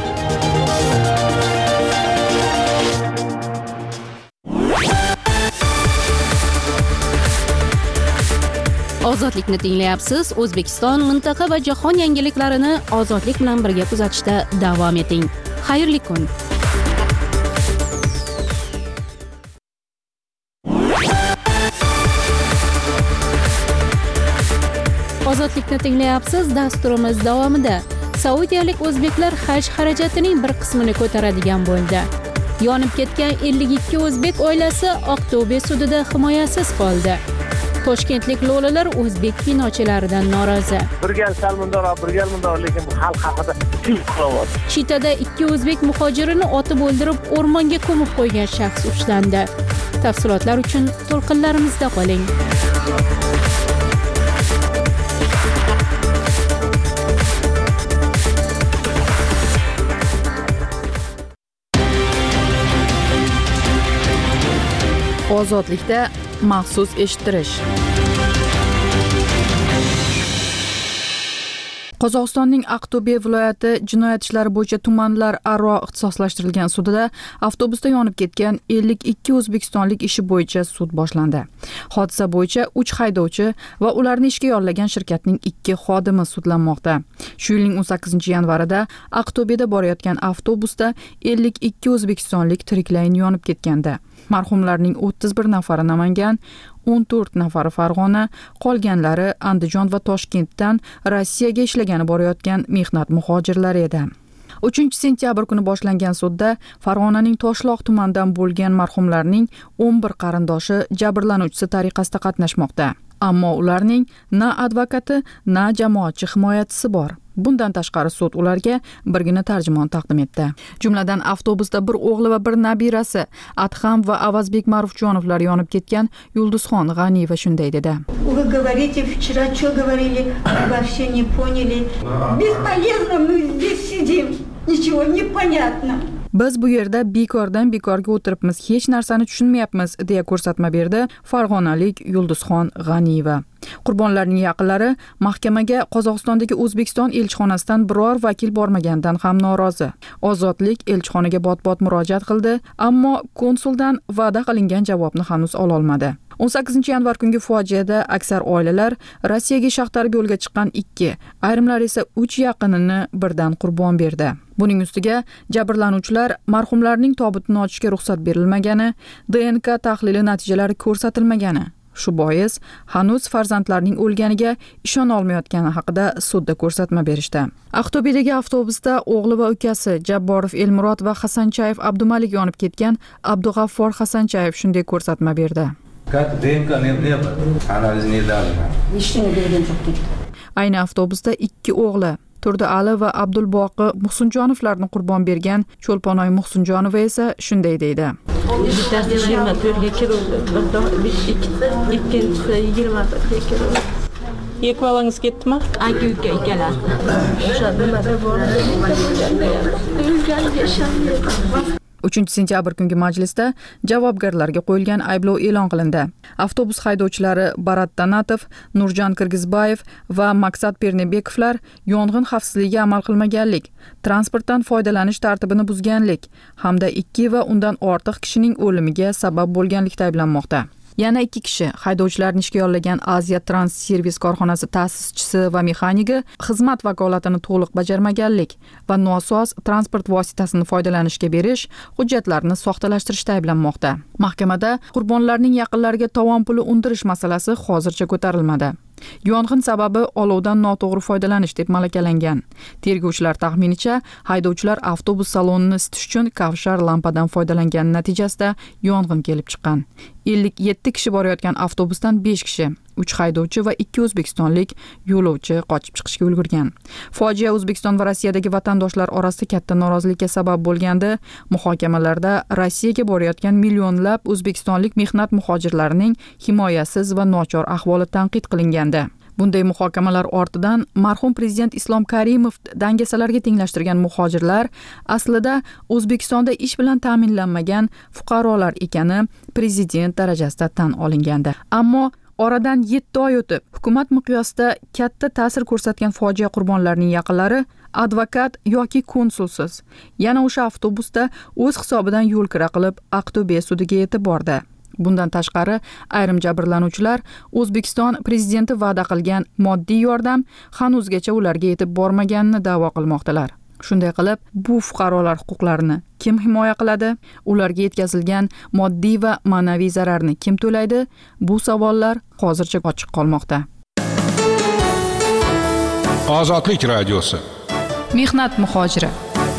Ozodlikni tinglayapsiz. O'zbekiston, mintaqa va jahon yangiliklarini ozodlik bilan birga kuzatishda davom eting. Xayrli kun. Ozodlikni tinglayapsiz. Dasturimiz davomida saudiyalik o'zbeklar haj xarajatining bir qismini ko'taradigan bo'ldi. Yonib ketgan ellik ikki o'zbek oilasi Aqto'be sudida himoyasiz qoldi. Toshkentlik lo'lilar o'zbek kinochilaridan norozi. Bir gal salmundor, bir gal mundor, lekin bu xalq haqida til qilyapti. Chitada ikki o'zbek muhojirini otib o'ldirib, o'rmonga ko'mib qo'ygan shaxs ushlandi. Tafsilotlar uchun to'lqinlarimizda qoling. Ozodlikda maxsus eshittirish. Qozog'istonning Aqto'be viloyati jinoyat ishlari bo'yicha tumanlar aro ixtisoslashtirilgan sudida avtobusda yonib ketgan ellik ikki o'zbekistonlik ishi bo'yicha sud boshlandi. Hodisa bo'yicha uch haydovchi va ularni ishga yollagan shirkatning ikki xodimi sudlanmoqda. Shu yilning o'n sakkizinchi yanvarida Aqto'beda borayotgan avtobusda ellik ikki o'zbekistonlik tiriklayin yonib ketgandi. Marhumlarning o'ttiz bir nafari Namangan, o'n to'rt nafari Farg'ona, qolganlari Andijon va Toshkentdan Rossiyaga ishlagani borayotgan mehnat muhojirlari edi. uchinchi sentyabr kuni boshlangan sudda Farg'onaning Toshloq tumanidan bo'lgan marhumlarning o'n bir qarindoshi jabrlanuvchisi tariqasida qatnashmoqda. Ammo ularning na advokati, na jamoatchi himoyachisi bor. Bundan tashqari sud ularga birgina tarjimon taqdim etdi. Jumladan avtobusda bir o'g'li va bir nabirasi Adham va Avazbek Ma'rufjonovlar yonib ketgan Yulduzxon G'aniyeva shunday dedi. Вы говорите, вчера что говорили, вообще не поняли. Бесполезно мы здесь сидим. Nичего не понятно. Biz bu yerda bekordan bekorga o'tiribmiz, hech narsani tushunmayapmiz, deya ko'rsatma berdi farg'onalik Yulduzxon G'aniyeva. Qurbonlarning yaqinlari mahkamaga Qozog'istondagi O'zbekiston elchixonasidan biror vakil bormaganidan ham norozi. Ozodlik elchixonaga bot-bot murojaat qildi, ammo konsuldan va'da qilingan javobni hanuz ola olmadi. o'n sakkizinchi yanvar kungi fojiada aksar oilalar Rossiyaga ish aktarib yo'lga chiqqan ikki, ayrimlar esa uch yaqinini birdan qurbon berdi. Buning ustiga jabrlanuvchilar marhumlarning tobutini ochishga ruxsat berilmagani, D N K tahlili natijalari ko'rsatilmagani, shu bois hanuz farzandlarining o'lganiga ishona olmayotgani haqida sudda ko'rsatma berishdi. Aqto'bedagi avtobusda o'g'li va ukasi Jabborov Elmurod va Hasanchayev Abdumalik yonib ketgan Abdug'affor Hasanchayev shunday ko'rsatma berdi. Как D N K ne ne yapar? Analiz ne yapar? Ishini bergan yo'q dedi. Ayni avtobusda ikki o'g'li Turdi Ali va Abdulboqi Muhsinjonovlarni qurbon bergan Cho'lponoy Muhsinjonova esa shunday deydi. Bittasi yigirma to'rtga kirdi, ikkinchisi yigirma to'rtga kirdi. Ikki bolangiz ketdimi? Aka uka ikkalasi. O'sha nimada bo'ldi? uchinchi sentyabr kungi majlisda javobgarlarga qo'yilgan ayblov e'lon qilindi. Avtobus haydovchilari Barat Tanatov, Nurjan Kirgizbayev va Maqsad Pernebekovlar yong'in xavfsizligiga amal qilmaganlik, transportdan foydalanish tartibini buzganlik hamda ikki va undan ortiq kishining o'limiga sabab bo'lganlikda ayblanmoqda. Yana ikki kishi haydovchilarni ishga yollagan Aziya Trans Servis korxonasi ta'sischisi va mexanigi xizmat vakolatini to'liq bajarmaganlik va nosoz transport vositasini foydalanishga berish hujjatlarini soxtalashtirishda ayblanmoqda. Mahkamada qurbonlarning yaqinlariga tovon puli undirish masalasi hozircha ko'tarilmadi. Yong'in sababi olovdan noto'g'ri foydalanish deb malakalangan. Tergovchilar taxminicha haydovchilar avtobus salonini isitish uchun kavshar lampadan foydalangan natijasida yong'in kelib chiqqan. ellik yetti kishi borayotgan avtobusdan besh kishi, uch haydovchi va ikki o'zbekistonlik yo'lovchi qochib chiqishga ulgurgan. Fojia O'zbekiston va Rossiyadagi vatandoshlar orasida katta norozilikka sabab bo'lgandi. Muhokamalarda Rossiyaga borayotgan millionlab o'zbekistonlik mehnat muhojirlarining himoyasiz va nochor ahvoli tanqid qilingan. Bunday muhokamalar ortidan marhum prezident Islom Karimov dangasalarga tenglashtirgan muhojirlar aslida O'zbekistonda ish bilan ta'minlanmagan fuqarolar ekani prezident darajasida tan olingandi. Ammo oradan yetti oy o'tib, hukumat miqyosida katta ta'sir ko'rsatgan fojia qurbonlarining yaqinlari advokat yoki konsulsiz yana o'sha avtobusda o'z hisobidan yo'l kira qilib Aqto'be sudiga yetib bordi. Bundan tashqari, ayrim jabrlanuvchilar O'zbekiston prezidenti va'da qilgan moddiy yordam hanuzgacha ularga yetib bormaganini da'vo qilmoqdalar. Shunday qilib, bu fuqarolar huquqlarini kim himoya qiladi? Ularga yetkazilgan moddiy va ma'naviy zararni kim to'laydi? Bu savollar hozircha ochiq qolmoqda. Ozodlik radiosi. Mehnat muhojiri.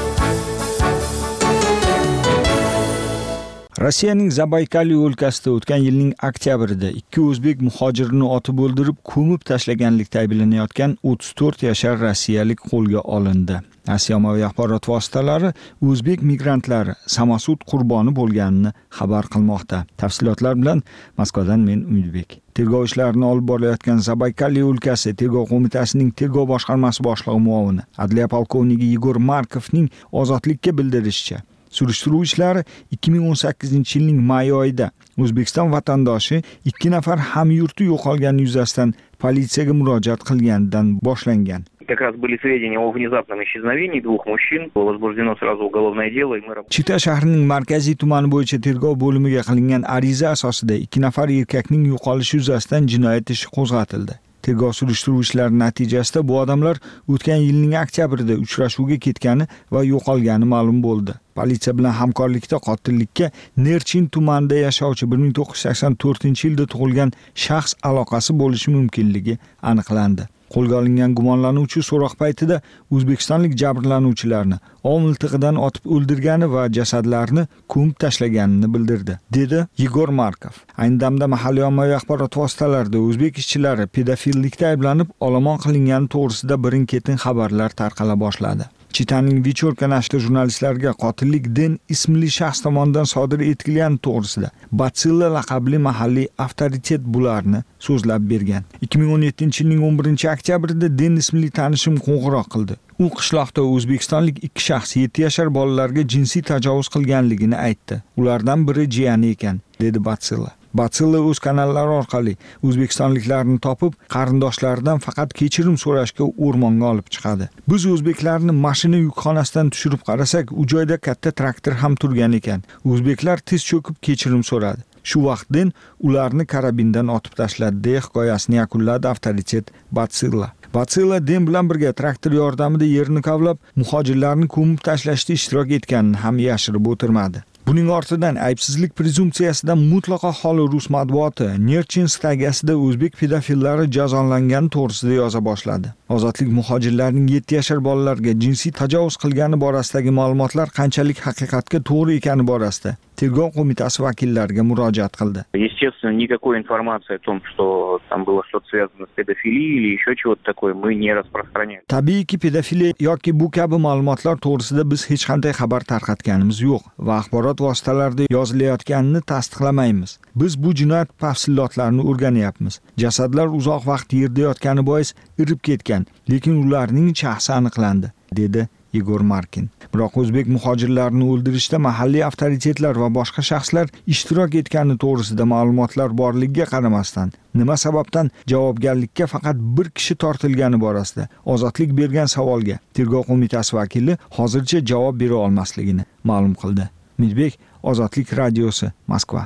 Rossiyaning Zabaykal o'lkasida o'tgan yilning oktyabrida ikki o'zbek muhojirini otib o'ldirib, ko'mib tashlaganlikda ayblanayotgan o'ttiz to'rt yashar rossiyalik qo'lga olindi. Rossiya ommaviy axborot vositalari o'zbek migrantlari Samasud qurboni bo'lganini xabar qilmoqda. Tafsilotlar bilan Moskvadan men Umidbek. Tergov ishlarini olib borayotgan Zabaykal o'lkasi tergov qo'mitasining tergov boshqarmasi boshlig'i muovini adliya polkovniki Igor Markovning ozodlikka bildirishicha, surishtiruv ishlari ikki ming o'n sakkizinchi yilning may oyida O'zbekiston vatandoshi ikki nafar hamyurti yo'qolgani yuzasidan politsiyaga murojaat qilganidan boshlangan. Как раз были сведения о внезапном исчезновении двух мужчин, было возбуждено сразу уголовное дело, и мы... Chita shahrining markaziy tumani bo'yicha tergov bo'limiga qilingan ariza asosida ikki nafar erkakning yo'qolishi yuzasidan jinoyat ishi qo'zg'atildi. Tergov surishtiruv ishlari natijasida bu odamlar o'tgan yilning oktyabrida uchrashuvga ketgani va yo'qolgani ma'lum bo'ldi. Politsiya bilan hamkorlikda qotillikka Nerchin tumanida yashovchi bir ming to'qqiz yuz sakson to'rtinchi yilda tug'ilgan shaxs aloqasi bo'lishi mumkinligi aniqlandi. Qo'lga olingan gumonlanuvchi so'roq paytida o'zbekistonlik jabrlanuvchilarni ov miltig'idan otib o'ldirgani va jasadlarni ko'mib tashlaganini bildirdi, dedi Igor Markov. Ayni damda mahalliy ommaviy axborot vositalarida o'zbek ishchilari pedofillikda ayblanib olomon qilingani to'g'risida birin-ketin xabarlar tarqala boshladi. Chitaning Vichorka nashri jurnalistlarga qotillik Den ismli shaxs tomonidan sodir etilgani to'g'risida Batsilla laqabli mahalliy avtoritet bularni so'zlab bergan. ikki ming o'n yettinchi yilning o'n birinchi oktyabrida Den ismli tanishim qo'ng'iroq qildi. U qishloqda o'zbekistonlik ikki shaxs yetti yashar bolalarga jinsiy tajovuz qilganligini aytdi. Ulardan biri jiyani ekan, dedi Batsilla. Batsilla o'z kanallari orqali o'zbekistonliklarni topib, qarindoshlaridan faqat kechirim so'rashga o'rmonga olib chiqadi. Biz o'zbeklarni mashina yukxonasidan tushirib qarasak, u joyda katta traktor ham turgan ekan. O'zbeklar tiz cho'kib kechirim so'radi. Shu vaqtdan ularni karabindan otib tashladi, deya hikoyasini yakunladi avtoritet Batsilla. Batsilla Den bilan birga traktor yordamida yerni kavlab, muhojirlarni ko'mib tashlashda ishtirok etganini ham yashirib o'tirmadi. Buning ortidan aybsizlik prezumsiyasidan mutlaqo xoli rus matbuoti Nerchin stagasida o'zbek pedofillari jazolangani to'g'risida yoza boshladi. Ozodlik muhojirlarning yetti yashar bolalarga jinsiy tajovuz qilgani borasidagi ma'lumotlar qanchalik haqiqatga to'g'ri ekani borasida tergov qo'mitasi vakillariga murojaat qildi. Естественно, никакой информации о том, что там было что-то связано с педофилией или еще чего-то такое, мы не распространяем. Tabiiyki pedofiliya yoki bu kabi ma'lumotlar to'g'risida biz hech qanday xabar tarqatganimiz yo'q va axborot vositalarida yozilayotganini tasdiqlamaymiz. Biz bu jinoyat tafsilotlarini o'rganyapmiz. Jasadlar uzoq vaqt yerda yotgani bois irib ketgan, lekin ularning shaxsi aniqlandi, dedi Igor Markin. Biroq o'zbek muhojirlarini o'ldirishda mahalliy avtoritetlar va boshqa shaxslar ishtirok etgani to'g'risida ma'lumotlar borligiga qaramasdan, nima sababdan javobgarlikka faqat bir kishi tortilgani borasida ozodlik bergan savolga tergov qo'mitasi vakili hozircha javob bera olmasligini ma'lum qildi. Umidbek, Ozodlik radiosi, Moskva.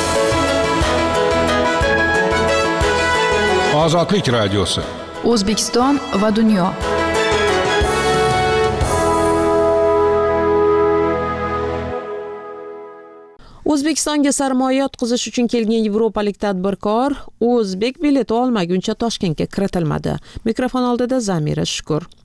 Ozodlik radiosi. O'zbekiston va dunyo. O'zbekistonga sarmoya yotqizish uchun kelgan yevropalik tadbirkor o'zbek bileti olmaguncha Toshkentga kiritilmadi. Mikrofon oldida Zamira Shukur.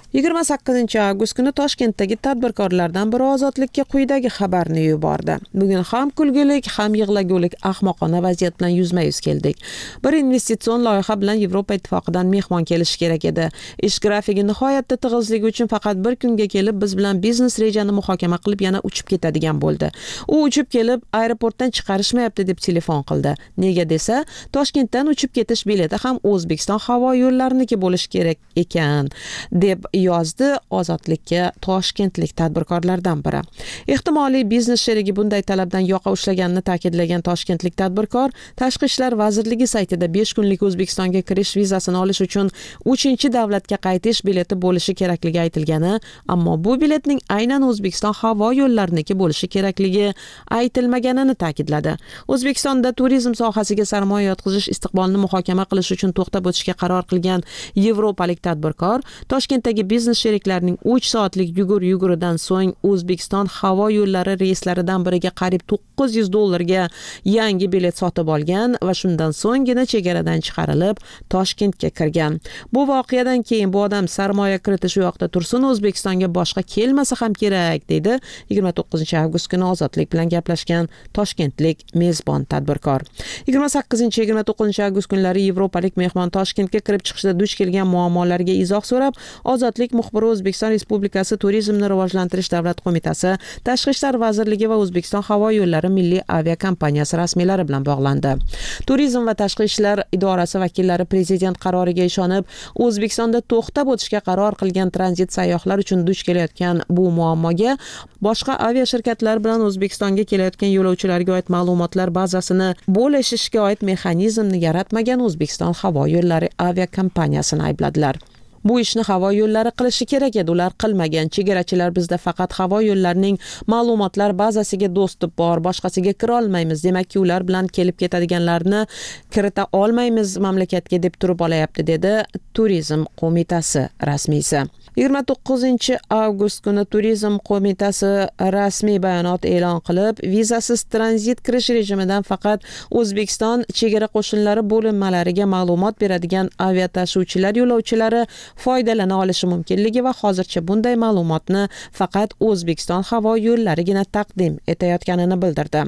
yigirma sakkizinchi avgust kuni Toshkentdagi tadbirkorlardan biri ozodlikka quyidagi xabarni yubordi. Bugun ham kulgulik, ham yig'lagulik ahmoqona vaziyat bilan yuzma-yuz keldik. Bir investitsion loyiha bilan Yevropa ittifoqidan mehmon kelishi kerak edi. Ish grafigi nihoyatda tig'izligi uchun faqat bir kunga kelib biz bilan biznes rejani muhokama qilib yana uchib ketadigan bo'ldi. U uchib kelib aeroportdan chiqarishmayapti deb telefon qildi. Nega desa, Toshkentdan uchib ketish bileti ham O'zbekiston havo yo'llariniki bo'lishi kerak ekan deb yozdi Ozodlikka toshkentlik tadbirkorlardan biri. Ehtimoliy biznes sherigi bunday talabdan yoqa ushlaganini ta'kidlagan toshkentlik tadbirkor Tashqi ishlar vazirligi saytida besh kunlik O'zbekistonga kirish vizasini olish uchun uchinchi davlatga qaytish bileti bo'lishi kerakligi aytilgani, ammo bu biletning aynan O'zbekiston havo yo'llariniki bo'lishi kerakligi aytilmaganini ta'kidladi. O'zbekistonda turizm sohasiga sarmoya yotqizish istiqbolini muhokama qilish uchun to'xtab o'tishga qaror qilgan yevropalik tadbirkor Toshkentdagi biznes sheriklarining uch soatlik yugur-yuguridan so'ng O'zbekiston havo yo'llari reyslaridan biriga qariyb to'qqiz yuz dollarga yangi bilet sotib olgan va shundan so'nggina chegaradan chiqarilib Toshkentga kirgan. Bu voqeadan keyin bu odam sarmoya kiritish u yoqda tursin, O'zbekistonga boshqa kelmasa ham kerak, dedi yigirma to'qqizinchi avgust kuni Ozodlik bilan gaplashgan toshkentlik mezbon tadbirkor. yigirma sakkizinchi yigirma to'qqizinchi avgust kunlari yevropalik mehmon Toshkentga kirib chiqishda duch kelgan muammolarga izoh so'rab, Ozodlik muxbiri O'zbekiston Respublikasi Turizmni rivojlantirish davlat qo'mitasi, Tashqi ishlar vazirligi va O'zbekiston havo yo'llari milliy aviakompaniyasi rasmiylari bilan bog'landi. Turizm va tashqi ishlar idorasi vakillari prezident qaroriga ishonib, O'zbekistonda to'xtab o'tishga qaror qilgan tranzit sayyohlar uchun duch kelayotgan bu muammoga boshqa avia shirkatlar bilan O'zbekistonga kelayotgan yo'lovchilarga oid ma'lumotlar bazasini bo'lishishga oid mexanizmni yaratmagan O'zbekiston havo yo'llari aviakompaniyasini aybladilar. Bu ishni havo yo'llari qilishi kerak edi, ular qilmagan. Chegarachilar bizda faqat havo yo'llarining ma'lumotlar bazasiga dostib bor, boshqasiga kira olmaymiz. Demakki, ular bilan kelib ketadiganlarni kirita olmaymiz mamlakatga deb turib olayapti, dedi Turizm qo'mitasi rasmiysi. yigirma to'qqizinchi avgust kuni Turizm qo'mitasi rasmiy bayonot e'lon qilib, vizasiz tranzit kirish rejimidan faqat O'zbekiston chegara qo'shinlari bo'linmalariga ma'lumot beradigan aviatashuvchilar yo'lovchilari foydalana olishi mumkinligi va hozircha bunday ma'lumotni faqat O'zbekiston havo yo'llarigina taqdim etayotganini bildirdi.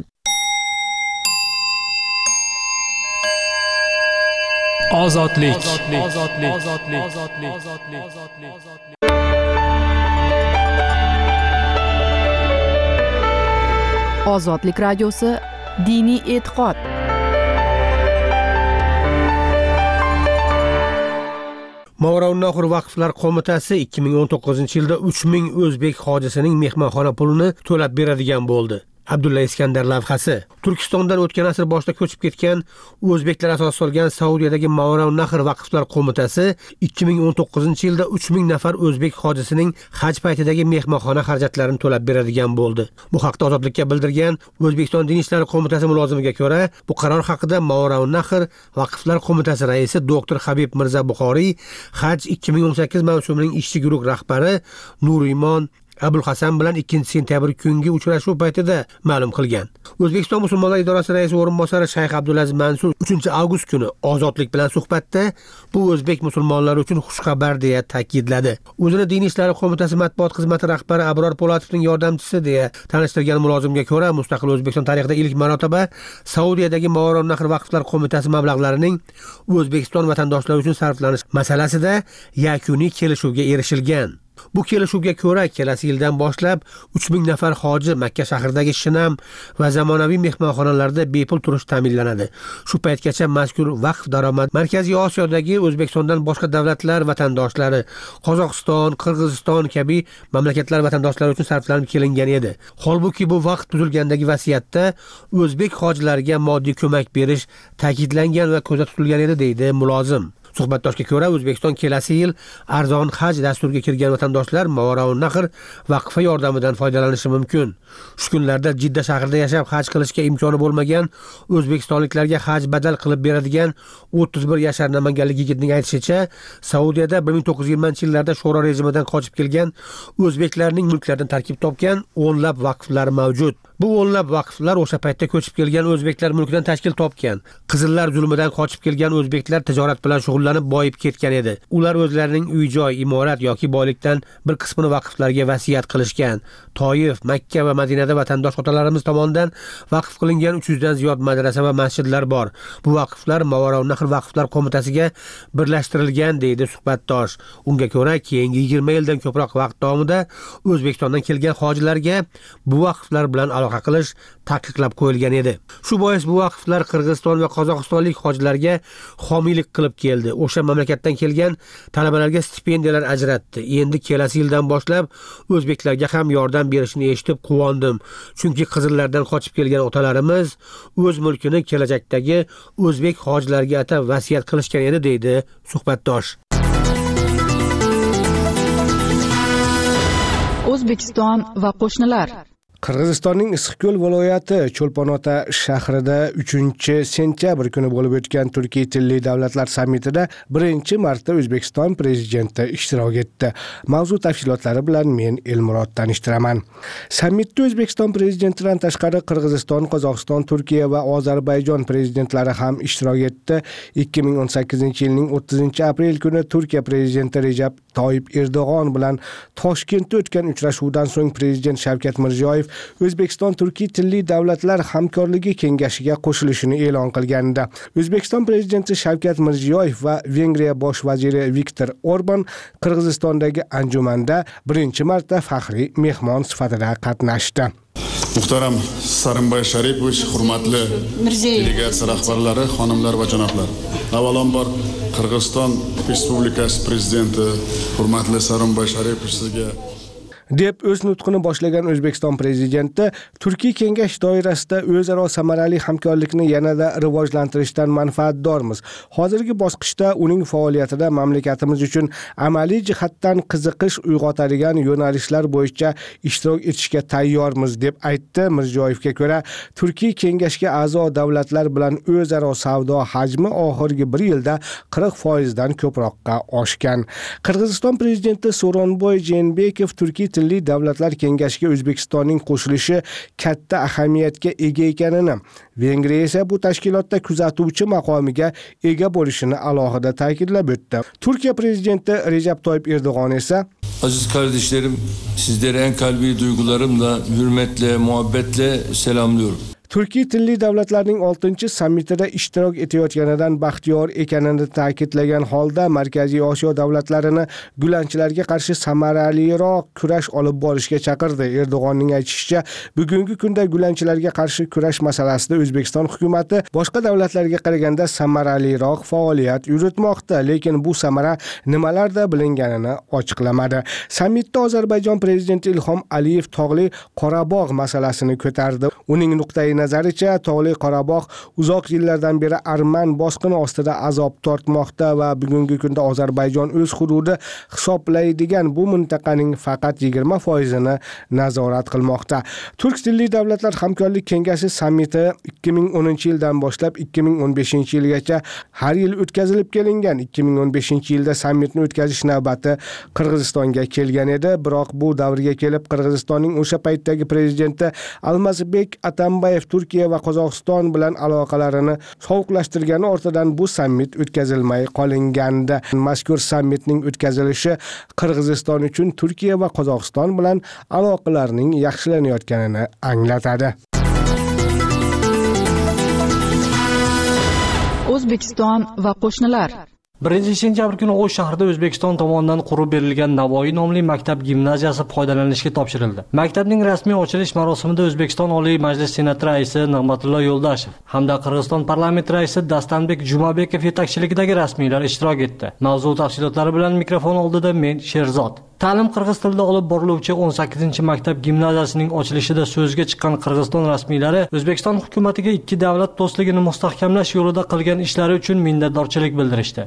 Ozodlik. Ozodlik radiosi diniy e'tiqod. Mavrounnaxr Vaqflar qo'mitasi ikki ming o'n to'qqizinchi yilda uch ming o'zbek hojisining mehmonxona pulini to'lab beradigan bo'ldi. Abdulla Iskandar lavhasi. Turkistondan o'tgan asr boshida ko'chib ketgan o'zbeklar asos solgan Saudiyadagi Mavrounnaxr Vaqflar qo'mitasi ikki ming o'n to'qqizinchi yilda uch ming nafar o'zbek hojisining haj paytidagi mehmonxona xarajatlarini to'lab beradigan bo'ldi. Bu haqda Ozodlikka bildirgan O'zbekiston Din ishlari qo'mitasi mulozimiga ko'ra, bu qaror haqida Mavrounnaxr Vaqflar qo'mitasi raisi doktor Habib Mirza Buxoriy haj ikki ming o'n sakkiz mavsumining ishchi guruh rahbari Nurimon Abul Hasan bilan ikkinchi sentyabr kungi uchrashuv paytida ma'lum qilgan. O'zbekiston musulmonlar idorasi raisi o'rinbosari Shayx Abdulaziz Mansur uchinchi avgust kuni Ozodlik bilan suhbatda bu o'zbek musulmonlari uchun xushxabar deya ta'kidladi. O'zini Din ishlari qo'mitasi matbuot xizmati rahbari Abror Polatovning yordamchisi deya tanishtirgan mulozimga ko'ra, mustaqil O'zbekiston tarixida ilk marotaba Saudiyadagi Mavrounnaxr Vaqflar qo'mitasi mablag'larining O'zbekiston vatandoshlari uchun sarflanish masalasida yakuniy kelishuvga erishilgan. Bu kelishuvga ko'ra kelasi yildan boshlab uch ming nafar hoji Makka shahridagi Shinam va zamonaviy mehmonxonalarda bepul turish ta'minlanadi. Shu paytgacha mazkur vaqf daromad Markaziy Osiyodagi O'zbekistondan boshqa davlatlar vatandoshlari, Qozog'iston, Qirg'iziston kabi mamlakatlar vatandoshlari uchun sarflanib kelingan edi. Holbuki bu vaqt tuzilgandagi vasiyatda o'zbek hojilarga moddiy ko'mak berish ta'kidlangan va ko'zda tutilgan edi, deydi mulozim. Suhbatdoshga ko'ra, O'zbekiston kelasi yil arzon haj dasturiga kirgan vatandoshlar Mavrounnaxr vaqfi yordamidan foydalanishi mumkin. Shu kunlarda Jidda shahrida yashab haj qilishga imkoni bo'lmagan o'zbekistonliklarga haj badal qilib beradigan o'ttiz bir yashar namanganlik yigitning aytishicha, Saudiyada bir ming to'qqiz yuz yigirmanchi yillarda sho'ro rejimidan qochib kelgan o'zbeklarning mulklaridan tarkib topgan o'nlab vaqflar mavjud. Bu o'nlab vaqflar o'sha paytda ko'chib kelgan o'zbeklar mulkidan tashkil topgan. Qizillar zulmidan qochib kelgan o'zbeklar tijorat bilan shug'ullanib boyib ketgan edi. Ular o'zlarining uy-joy, imorat yoki boylikdan bir qismini vaqflarga vasiyat qilishgan. Toyif, Makka va Madinada vatandosh otalarimiz tomonidan vaqf qilingan uch yuz dan ziyod madrasa va masjidlar bor. Bu vaqflar Movarounnahr vaqflar qo'mitasiga birlashtirilgan deydi suhbatdosh. Unga ko'ra, keyingi yigirma yildan ko'proq vaqt davomida O'zbekistondan kelgan hojilarga bu vaqflar bilan aloqa qilish taqiqlab qo'yilgan edi. Shu bois bu vaqflar Qirg'iziston va Qozog'istonlik hojilarga homiylik qilib keldi. O'sha mamlakatdan kelgan talabalarga stipendiyalar ajratdi. Endi kelasi yildan boshlab o'zbeklarga ham yordam berishini eshitib quvondim. Chunki Qizillardan qochib kelgan otalarimiz o'z mulkini kelajakdagi o'zbek hojilarga atab vasiyat qilishgan edi deydi suhbatdosh. O'zbekiston va qo'shnilar. Qirg'izistonning Issiqko'l viloyati Cho'lponota shahrida uchinchi sentyabr kuni bo'lib o'tgan Turkiy tilli davlatlar sammitida birinchi marta O'zbekiston prezidenti ishtirok etdi. Mavzu tafsilotlari bilan men Elmurod tanishtiraman. Sammitda O'zbekiston prezidentidan tashqari Qirg'iziston, Qozog'iston, Turkiya va Ozarbayjon prezidentlari ham ishtirok etdi. ikki ming o'n sakkizinchi yilning o'ttizinchi aprel kuni Turkiya prezidenti Recep Tayyip Erdo'g'on bilan Toshkentda o'tgan uchrashuvdan so'ng prezident Shavkat Mirziyoyev O'zbekiston Turkiy tilli davlatlar hamkorligi kengashiga qo'shilishini e'lon qilganda, O'zbekiston prezidenti Shavkat Mirziyoyev va Vengriya bosh vaziri Viktor Orban Qirg'izistondagi anjumanda birinchi marta faxriy mehmon sifatida qatnashdi. Muhtaram Sarimboy Sharipovich, hurmatli delegatsiya rahbarlari, xonimlar va janoblar. Avvalambor Qirg'iziston Respublikasi prezidenti hurmatli Sarimboy Sharipovich sizga deb o'z nutqini boshlagan O'zbekiston prezidenti Turkiy kengash doirasida o'zaro samarali hamkorlikni yanada rivojlantirishdan manfaatdormiz. Hozirgi bosqichda uning faoliyatida mamlakatimiz uchun amaliy jihatdan qiziqish uyg'otadigan yo'nalishlar bo'yicha ishtirok etishga tayyormiz deb aytdi. Mirziyoyevga ko'ra, Turkiy kengashga a'zo davlatlar bilan o'zaro savdo hajmi oxirgi bir yilda qirq foiz dan ko'proqqa oshgan. Qirg'iziston prezidenti So'ronboy Jeenbekov Turkiy tilli davlatlar kengashiga O'zbekistonning qo'shilishi katta ahamiyatga ega ekanini, Vengriya esa bu tashkilotda kuzatuvchi maqomiga ega bo'lishini alohida ta'kidlab o'tdi. Turkiya prezidenti Recep Tayyip Erdo'g'on esa Aziz kardeşlerim, sizleri en kalbi duygularımla, hürmetle, muhabbetle selamlıyorum. Turkiy tilli davlatlarning oltinchi sammitida ishtirok etayotganidan baxtiyor ekanini ta'kidlagan holda Markaziy Osiyo davlatlarini gulanchilarga qarshi samaraliroq kurash olib borishga chaqirdi. Erdo'g'onning aytishicha, bugungi kunda gulanchilarga qarshi kurash masalasida O'zbekiston hukumatı boshqa davlatlarga qaraganda samaraliroq faoliyat yuritmoqda, lekin bu samara nimalarda bilinganini ochiqlamadi. Sammitda Ozarbayjon prezidenti Ilhom Aliyev tog'li Qorabog' masalasini ko'tardi. Uning nuqtai nazaricha, tog'li Qorabog' uzoq yillardan beri Arman bosqini ostida azob tortmoqda va bugungi kunda Ozarbayjon o'z hududi hisoblaydigan bu mintaqaning faqat yigirma foizini nazorat qilmoqda. Turk tilli davlatlar hamkorlik kengashi sammiti ikki ming o'ninchi yildan boshlab ikki ming o'n beshinchi yilgacha har yil o'tkazilib kelingan. ikki ming o'n beshinchi yilda sammitni o'tkazish navbati Qirg'izistonga kelgan edi, biroq bu davrga kelib Qirg'izistonning o'sha paytdagi prezidenti Almazbek Atambayev Turkiya va Qozog'iston bilan aloqalarini sovuqlashtirgani ortidan bu sammit o'tkazilmay qolingandi. Mazkur sammitning o'tkazilishi Qirg'iziston uchun Turkiya va Qozog'iston bilan aloqalarning yaxshilanayotganini anglatadi. O'zbekiston va qo'shnilar. birinchi sentyabr kuni O'sh shahrida O'zbekiston tomonidan qurib berilgan Navoiy nomli maktab gimnaziyasi foydalanishga topshirildi. Maktabning rasmiy ochilish marosimida O'zbekiston Oliy Majlis Senati raisi Nig'matullo Yo'ldashev hamda Qirg'iziston parlamenti raisi Dastanbek Jumabekov yetakchiligidagi rasmiylar ishtirok etdi. Mavzu tafsilotlari bilan mikrofon oldida men Sherzod. Ta'lim qirg'iz tilida olib boriluvchi o'n sakkizinchi maktab gimnaziyasining ochilishida so'zga chiqqan Qirg'iziston rasmiylari O'zbekiston hukumatiga ikki davlat do'stligini mustahkamlash yo'lida qilgan ishlari uchun minnatdorchilik bildirishdi.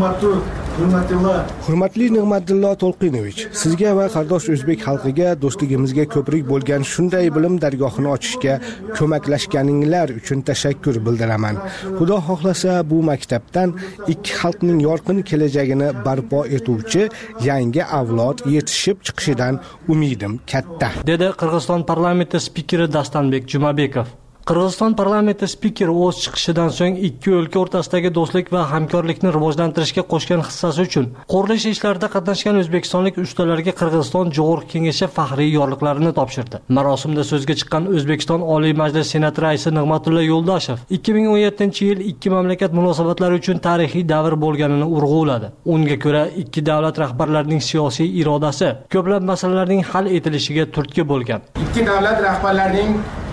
Hurmatli Nig'matullo To'lqinovich, sizga va qardosh o'zbek xalqiga do'stligimizga ko'prik bo'lgan shunday bilim dargohini ochishga ko'maklashganinglar uchun tashakkur bildiraman. Xudo xohlasa bu maktabdan ikki xalqning yorqin kelajagini barpo etuvchi yangi avlod yetishib chiqishidan umidim katta, dedi Qirg'iziston parlamenti spikeri Dastanbek Jumabekov. Qirg'iziston parlamenti spikeri o'z chiqishidan so'ng ikki o'lka o'rtasidagi do'stlik va hamkorlikni rivojlantirishga qo'shgan hissasi uchun qurilish ishlarida qatnashgan o'zbekistonlik ustalarga Qirg'iziston Jo'g'org'i Kengashi faxriy yorliqlarini topshirdi. Marosimda so'zga chiqqan O'zbekiston Oliy Majlis Senati raisi Nig'matilla Yo'ldoshev ikki ming o'n yettinchi yil ikki mamlakat munosabatlari uchun tarixiy davr bo'lganini urg'uladi. Unga ko'ra, ikki davlat rahbarlarining siyosiy irodasi ko'plab masalalarning hal etilishiga turtki bo'lgan. Ikki davlat rahbarlarining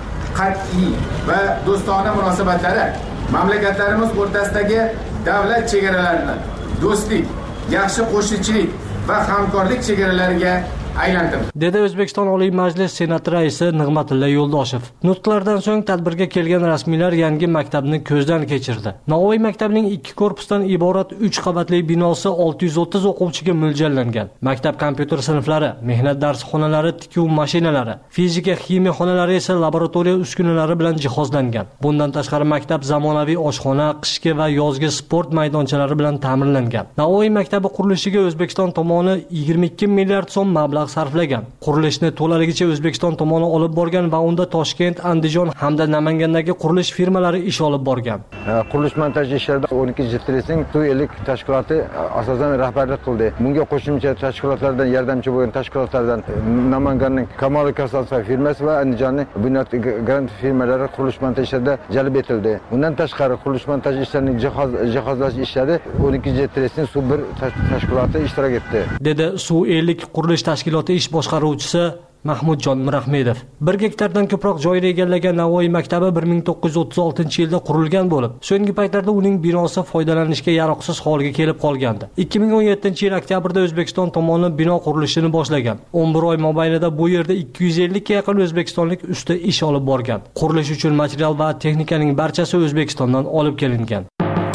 qat'iy va do'stona munosabatlari mamlakatlarimiz o'rtasidagi davlat chegaralarini do'stlik, yaxshi qo'shnichilik va hamkorlik chegaralariga aylantirdi, dedi O'zbekiston Oliy Majlis Senati raisi Nig'matilla Yo'ldoshev. Nutqlardan so'ng tadbirga kelgan rasmiylar yangi maktabni ko'zdan kechirdi. Navoiy maktabining ikki korpusdan iborat uch qavatli binosi olti yuz o'ttiz o'quvchiga mo'ljallangan. Maktab kompyuter sinflari, mehnat darsxonalari, tikuv mashinalari, fizika, ximiya xonalari esa laboratoriya uskunalari bilan jihozlangan. Bundan tashqari maktab zamonaviy oshxona, qishki va yozgi sport maydonchalari bilan ta'minlangan. Navoiy maktabi qurilishiga O'zbekiston tomoni yigirma ikki milliard so'm mablag' sarflagan. Qurilishni to'laligicha O'zbekiston tomoni olib borgan va unda Toshkent, Andijon hamda Namangandagi qurilish firmalari ish olib borgan. Qurilish montaj ishlarida o'n ikkinchi tressing Tuylik tashkiloti asosan rahbarlik qildi. Bunga qo'shimcha tashkilotlardan yordamchi bo'lgan tashkilotlardan Namanganning Kamol Kasasov firmasi va Andijonning Bunyod Grant firmalari qurilish montaj ishlarida jalb etildi. Undan tashqari qurilish montaj ishlarining jihoz jihozlash ishlari o'n ikkinchi tressing suv bir tashkiloti ishtirok etdi, dedi Suv ellik qurilish tashkiloti ish boshqaruvchisi Mahmudjon Mirahmedov. bir gektardan ko'proq joyni egallagan Navoiy maktabi bir ming to'qqiz yuz o'ttiz oltinchi yilda qurilgan bo'lib, so'nggi paytlarda uning binosi foydalanishga yaroqsiz holga kelib qolgandi. ikki ming o'n yettinchi yil oktyabrda O'zbekiston tomoni bino qurilishini boshlagan. o'n bir oy mobaynida bu yerda ikki yuz ellik ga yaqin o'zbekistonlik usta ish olib borgan. Qurilish uchun material va texnikaning barchasi O'zbekistondan olib kelingan.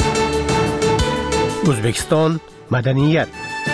O'zbekiston madaniyat.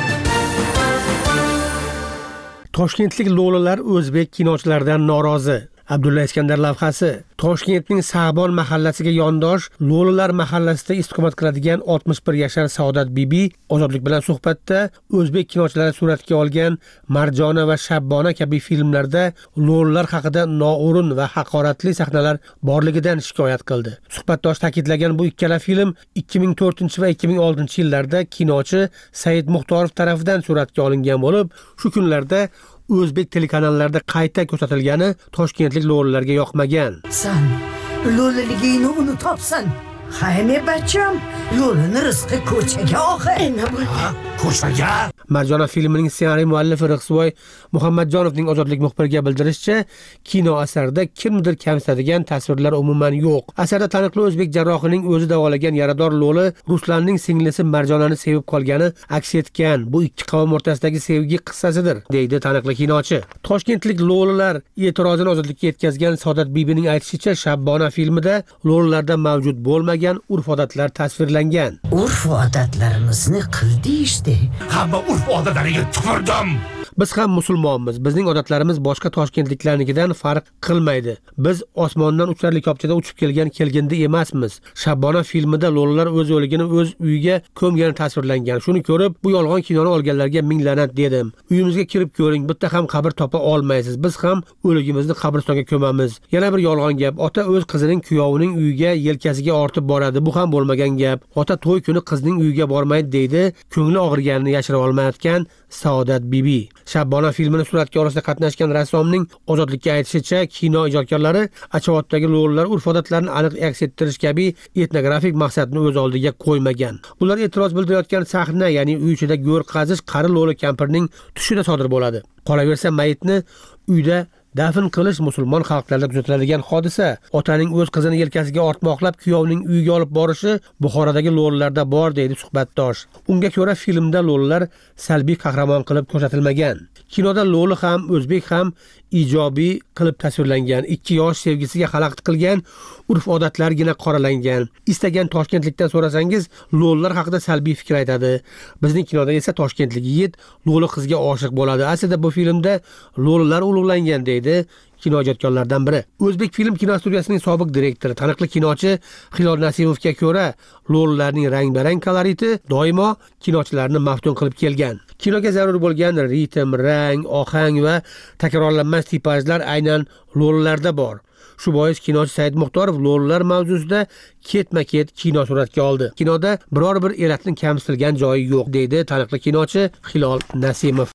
Toshkentlik lo'lilar o'zbek kinochilaridan norozi. Abdulla Iskandar lavhasi. Toshkentning Sa'bon mahallasiga yondosh Lo'lilar mahallasida istiqomat qiladigan oltmish bir yashar Saodat bibi Ozodlik bilan suhbatda o'zbek kinochilari suratga olgan Marjona va Shabbona kabi filmlarda lo'lilar haqida noo'rin va haqoratli sahnalar borligidan shikoyat qildi. Suhbatdosh ta'kidlagan bu ikkala film ikki ming to'rtinchi va ikki ming oltinchi yillarda kinochi Said Muxtorov tomonidan suratga olingan bo'lib, shu kunlarda o'zbek telekanallarida qayta ko'rsatilgani toshkentlik lo'lilarga yoqmagan. Sen lo'liligingni unutibsan. Hayme bacham, lo'lini rizqi ko'chaga oxir. Ko'chaga. Marjona filmining ssenariy muallifi Rixsoy Muhammadjonovning Ozodlik muxbiriga bildirishicha, kino asarida kimdir kamsitadigan tasvirlar umuman yo'q. Asarda taniqli o'zbek jarrohining o'zi davolagan yarador lo'li Ruslanning singlisi Marjonani sevib qolgani aks etgan. Bu ikki qavm o'rtasidagi sevgi qissasidir, deydi taniqli kinochi. Toshkentlik lo'lilar e'tirozini Ozodlikka yetkazgan Saodat bibining aytishicha, Shabbona filmida lo'lilarda mavjud bo'lmagan urf-odatlar tasvirlangan. Urf-odatlarimizni qildi ishdi. Hamma urf-odatlariga tupurdim. Biz ham musulmonmiz. Bizning odatlarimiz boshqa toshkentliklarnikidan farq qilmaydi. Biz osmondan uchar likopchada uchib kelgan kelgindi emasmiz. Shabbona filmida lo'lilar o'z o'ligini o'z uyiga ko'mgani tasvirlangan. Shuni ko'rib, bu yolg'on kinoni olganlarga ming la'nat dedim. Uyimizga kirib ko'ring, bitta ham qabr topa olmaysiz. Biz ham o'ligimizni qabristonga ko'mamiz. Yana bir yolg'on gap. Ota o'z qizining kuyovining uyiga yelkasiga ortib boradi. Bu ham bo'lmagan gap. Ota to'y kuni qizning uyiga bormaydi deydi. Ko'ngli og'riganini yashira olmayotgan Saodat bibi. Shabbona filmini suratga olishda qatnashgan rassomning Ozodlikka aytishicha, kino ijodkorlari Achovatdagi lo'lilar urf-odatlarini aniq aks ettirish kabi etnografik maqsadni o'z oldiga qo'ymagan. Ular e'tiroz bildirayotgan sahna, ya'ni uy ichida go'r qazish qari lo'li kampirning tushida sodir bo'ladi. Qolaversa, mayitni uyda dafn qilish musulmon xalqlarida kuzatiladigan hodisa. Otaning o'z qizini yelkasiga ortmoqlab kuyovning uyiga olib borishi Buxorodagi lo'lilarda bor, deydi suhbatdosh. Unga ko'ra filmda lo'lilar salbiy qahramon qilib ko'rsatilmagan. Kinoda lo'li ham, o'zbek ham ijobiy qilib tasvirlangan. Ikki yosh sevgisiga xalaqit qilgan urf-odatlargina qoralangan. Istagan toshkentlikdan so'rasangiz, lo'lilar haqida salbiy fikr aytadi. Bizning kinoda esa toshkentlik yigit lo'li qizga oshiq bo'ladi. Aslida bu filmda lo'lilar ulug'langan, deydi kino ijodkorlaridan biri. O'zbek film kino studiyasining sobiq direktori, taniqli kinochi Hilol Nasimovga ko'ra, lo'lilarning rang-barang koloriti doimo kinochilarni maftun qilib kelgan. Kinoga zarur bo'lgan ritm, rang, ohang va takrorlanmas tipajlar aynan lo'llarda bor. Shu bois kinochi Said Muxtorov lo'llar mavzusida ketma-ket kino suratga oldi. Kinoda biror bir elatni kamsitilgan joyi yo'q, deydi taniqli kinochi Hilol Nasimov.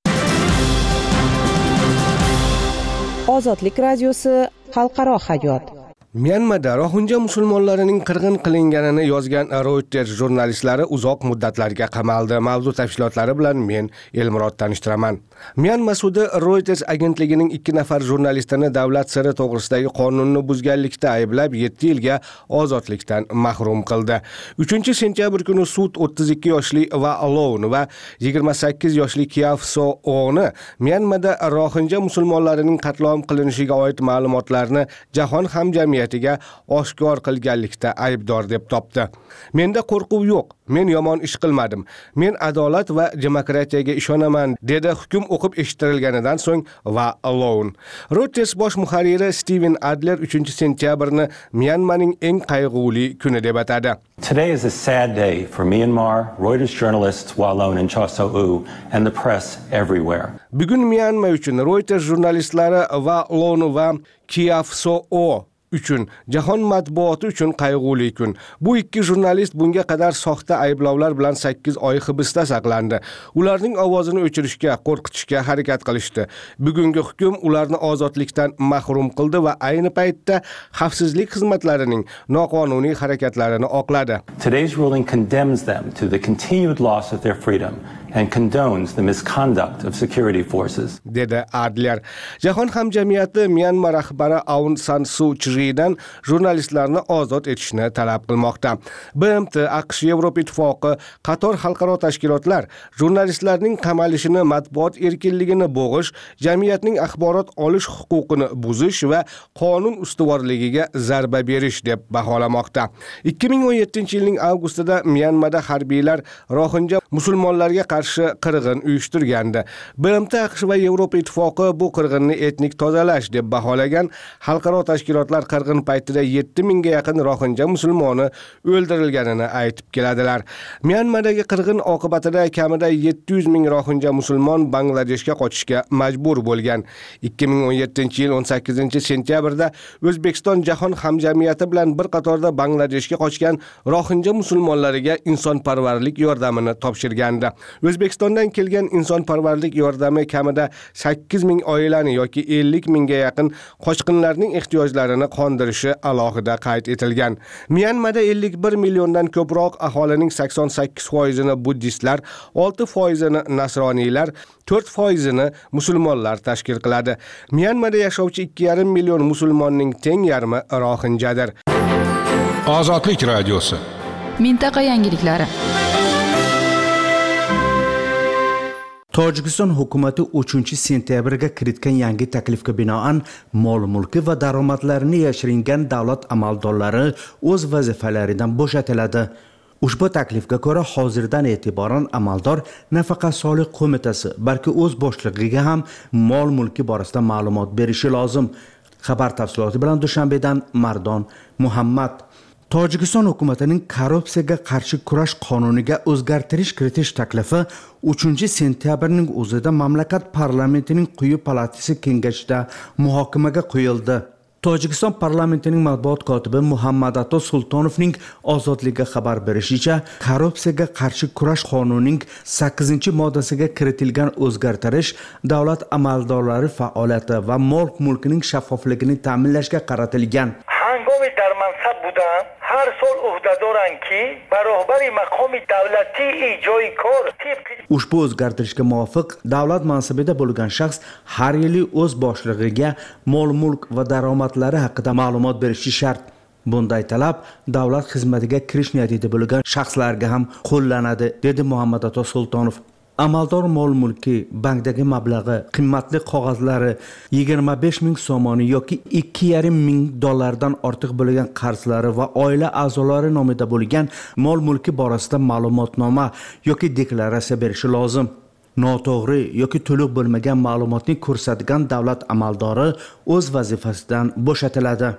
Ozodlik radiosi xalqaro hayot. Myanmada Rohinja musulmonlarining qirg'in qilinganini yozgan Reuters jurnalistlari uzoq muddatlarga qamaldi. Mavzu tafsilotlari bilan men Elmurod tanishtiraman. Myanma sudi Reuters agentligining ikki nafar jurnalistini davlat siri to'g'risidagi qonunni buzganlikda ayblab yetti yilga ozodlikdan mahrum qildi. uchinchi sentyabr kuni sud o'ttiz ikki yoshli Va Alone va yigirma sakkiz yoshli Kiaf So-oni Myanmada Rohinja musulmonlarining qatl qilinishiga oid ma'lumotlarni jahon hamjamiyatiga oshkor qilganlikda aybdor deb topdi. Menda qo'rquv yo'q. Men yomon ish qilmadim. Men adolat va demokratiyaga ishonaman, dedi hukm o'qib eshittirilganidan so'ng Va Alone. Reuters bosh muharriri Steven Adler uchinchi sentyabrni Myanmaning eng qayg'uli kuni deb atadi. Today is a sad day for Myanmar, Reuters journalists Va Alone and Cha So-u and the press everywhere. Bugun Myanma uchun Reuters jurnalistlari Va Alone va Kiaf So-u uchun jahon matbuoti uchun qayg'uli kun. Bu ikki jurnalist bunga qadar soxta ayblovlar bilan sakkiz oy hibsda saqlandi. Ularning ovozini o'chirishga, qo'rqitishga harakat qilishdi. Bugungi hukm ularni ozodlikdan mahrum qildi va ayni paytda xavfsizlik xizmatlarining noqonuniy harakatlarini oqladi. Today's ruling condemns them to the continued loss of their freedom and condones the misconduct of security forces. Dedi Adler. Jahon hamjamiyati Myanma rahbari Aung San Suu Kyidan jurnalistlarni ozod etishni talab qilmoqda. B M T, AQSh, Yevropa Ittifoqi, qator xalqaro tashkilotlar jurnalistlarning qamalishini, matbuot erkinligini bo'g'ish, jamiyatning axborot olish huquqini buzish va qonun ustuvorligiga zarba berish deb baholamoqda. ikki ming o'n yettinchi yilning avgustida Myanmada harbiylar Rohinja musulmonlarga qarshi qirg'in uyushtirgandi. B M T, AQSh va Yevropa Ittifoqi bu qirg'inni etnik tozalash deb baholagan. Xalqaro tashkilotlar qirg'in paytida yetti mingga yaqin Rohinja musulmoni o'ldirilganini aytib keladilar. Myanmadagi qirg'in oqibatida kamida yetti yuz ming Rohinja musulmon Bangladeshga qochishga majbur bo'lgan. ikki ming o'n yettinchi yil o'n sakkizinchi sentyabrda O'zbekiston jahon hamjamiyati bilan bir qatorda Bangladeshga qochgan Rohinja musulmonlariga insonparvarlik yordamini topshirgandi. O'zbekistondan kelgan insonparvarlik yordami kamida sakkiz ming oilani yoki ellik mingga yaqin qochqinlarning ehtiyojlarini qondirishi alohida qayd etilgan. Myanmada ellik bir milliondan ko'proq aholining sakson sakkiz foizini buddistlar, olti foizini nasroniylar, to'rt foizini musulmonlar tashkil qiladi. Myanmada yashovchi ikki yarim million musulmonning teng yarmi rohinjadir. Ozodlik radiosi. Mintaqa yangiliklari. Tojikiston hukumati uchinchi sentyabrga kiritgan yangi taklifga binoan mol mulki va daromadlarini yashiringan davlat amaldorlari o'z vazifalaridan bo'shatiladi. Ushbu taklifga ko'ra hozirdan e'tiboran amaldor nafaqat soliq qo'mitasi, balki o'z boshlig'iga ham mol mulki borasida ma'lumot berishi lozim. Xabar tafsiloti bilan Dushanbedan Mardon Muhammad. Tojikiston hukumatining korrupsiyaga qarshi kurash qonuniga o'zgartirish kiritish taklifi uchinchi sentyabrning o'zida mamlakat parlamentining quyi palatasi kengashida muhokamaga qo'yildi. Tojikiston parlamentining matbuot kotibi Muhammadato Sultonovning ozodlikka xabar berishicha, korrupsiyaga qarshi kurash qonunining sakkizinchi moddasiga kiritilgan o'zgartirish davlat amaldorlari faoliyati va mol mulkining shaffofligini ta'minlashga qaratilgan. هنگامی در منصب بودن هر سال عهدهدارن که برابر مقام دولتی ایجای کار Ushbu o'zgartirishga muvofiq davlat mansabida bo'lgan shaxs har yili o'z boshlig'iga mol mulk va daromadlari haqida ma'lumot berishi shart. Bunday talab davlat xizmatiga kirish niyatida bo'lgan shaxslarga ham qo'llanadi, dedi Muhammadato Sultonov. Amaldor mol mulki, bankdagi mablag'i, qimmatli qog'ozlari, yigirma besh ming somoni yoki ikki yarim ming dollardan ortiq bo'lgan qarzlari va oila a'zolari nomida bo'lgan mol mulki borasida ma'lumotnoma yoki deklaratsiya berishi lozim. Noto'g'ri yoki to'liq bo'lmagan ma'lumotni ko'rsatgan davlat amaldori o'z vazifasidan bo'shatiladi.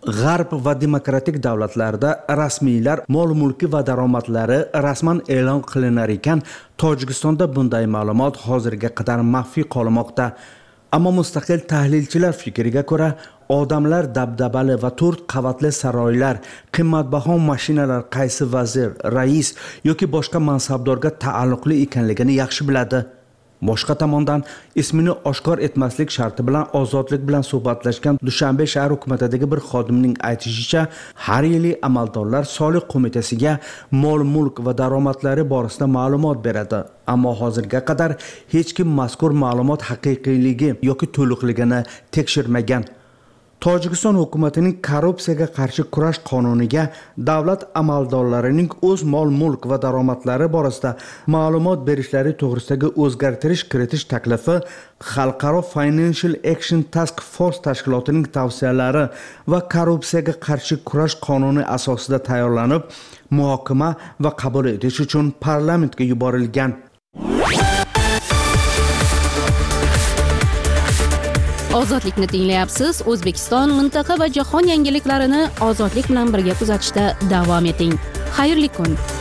G'arb va demokratik davlatlarda rasmiylar mol mulki va daromadlari rasman e'lon qilinar ekan, Tojikistonda bunday ma'lumot hozirga qadar maxfiy qolmoqda. Ammo mustaqil tahlilchilar fikriga ko'ra, odamlar dabdabali va to'rt qavatli saroylar, qimmatbaho mashinalar qaysi vazir, rais yoki boshqa mansabdorga taalluqli ekanligini yaxshi biladi. Boshqa tomondan ismini oshkor etmaslik sharti bilan ozodlik bilan suhbatlashgan Dushanbe shahar hukumatidagi bir xodimning aytishicha, har yili amaldorlar soliq qo'mitasiga mol-mulk va daromadlari borasida ma'lumot beradi. Ammo hozirga qadar hech kim mazkur ma'lumot haqiqiyligi yoki to'liqligini tekshirmagan. Tojikiston hukumatining korrupsiyaga qarshi kurash qonuniga davlat amaldorlarining o'z mol-mulk va daromadlari borasida ma'lumot berishlari to'g'risidagi o'zgartirish kiritish taklifi Xalqaro Financial Action Task Force tashkilotining tavsiyalari va korrupsiyaga qarshi kurash qonuni asosida tayyorlanib, muhokama va qabul etish uchun parlamentga yuborilgan. Ozodlikni tinglayapsiz. O'zbekiston, mintaqa va jahon yangiliklarini ozodlik bilan birga kuzatishda davom eting. Xayrli kun.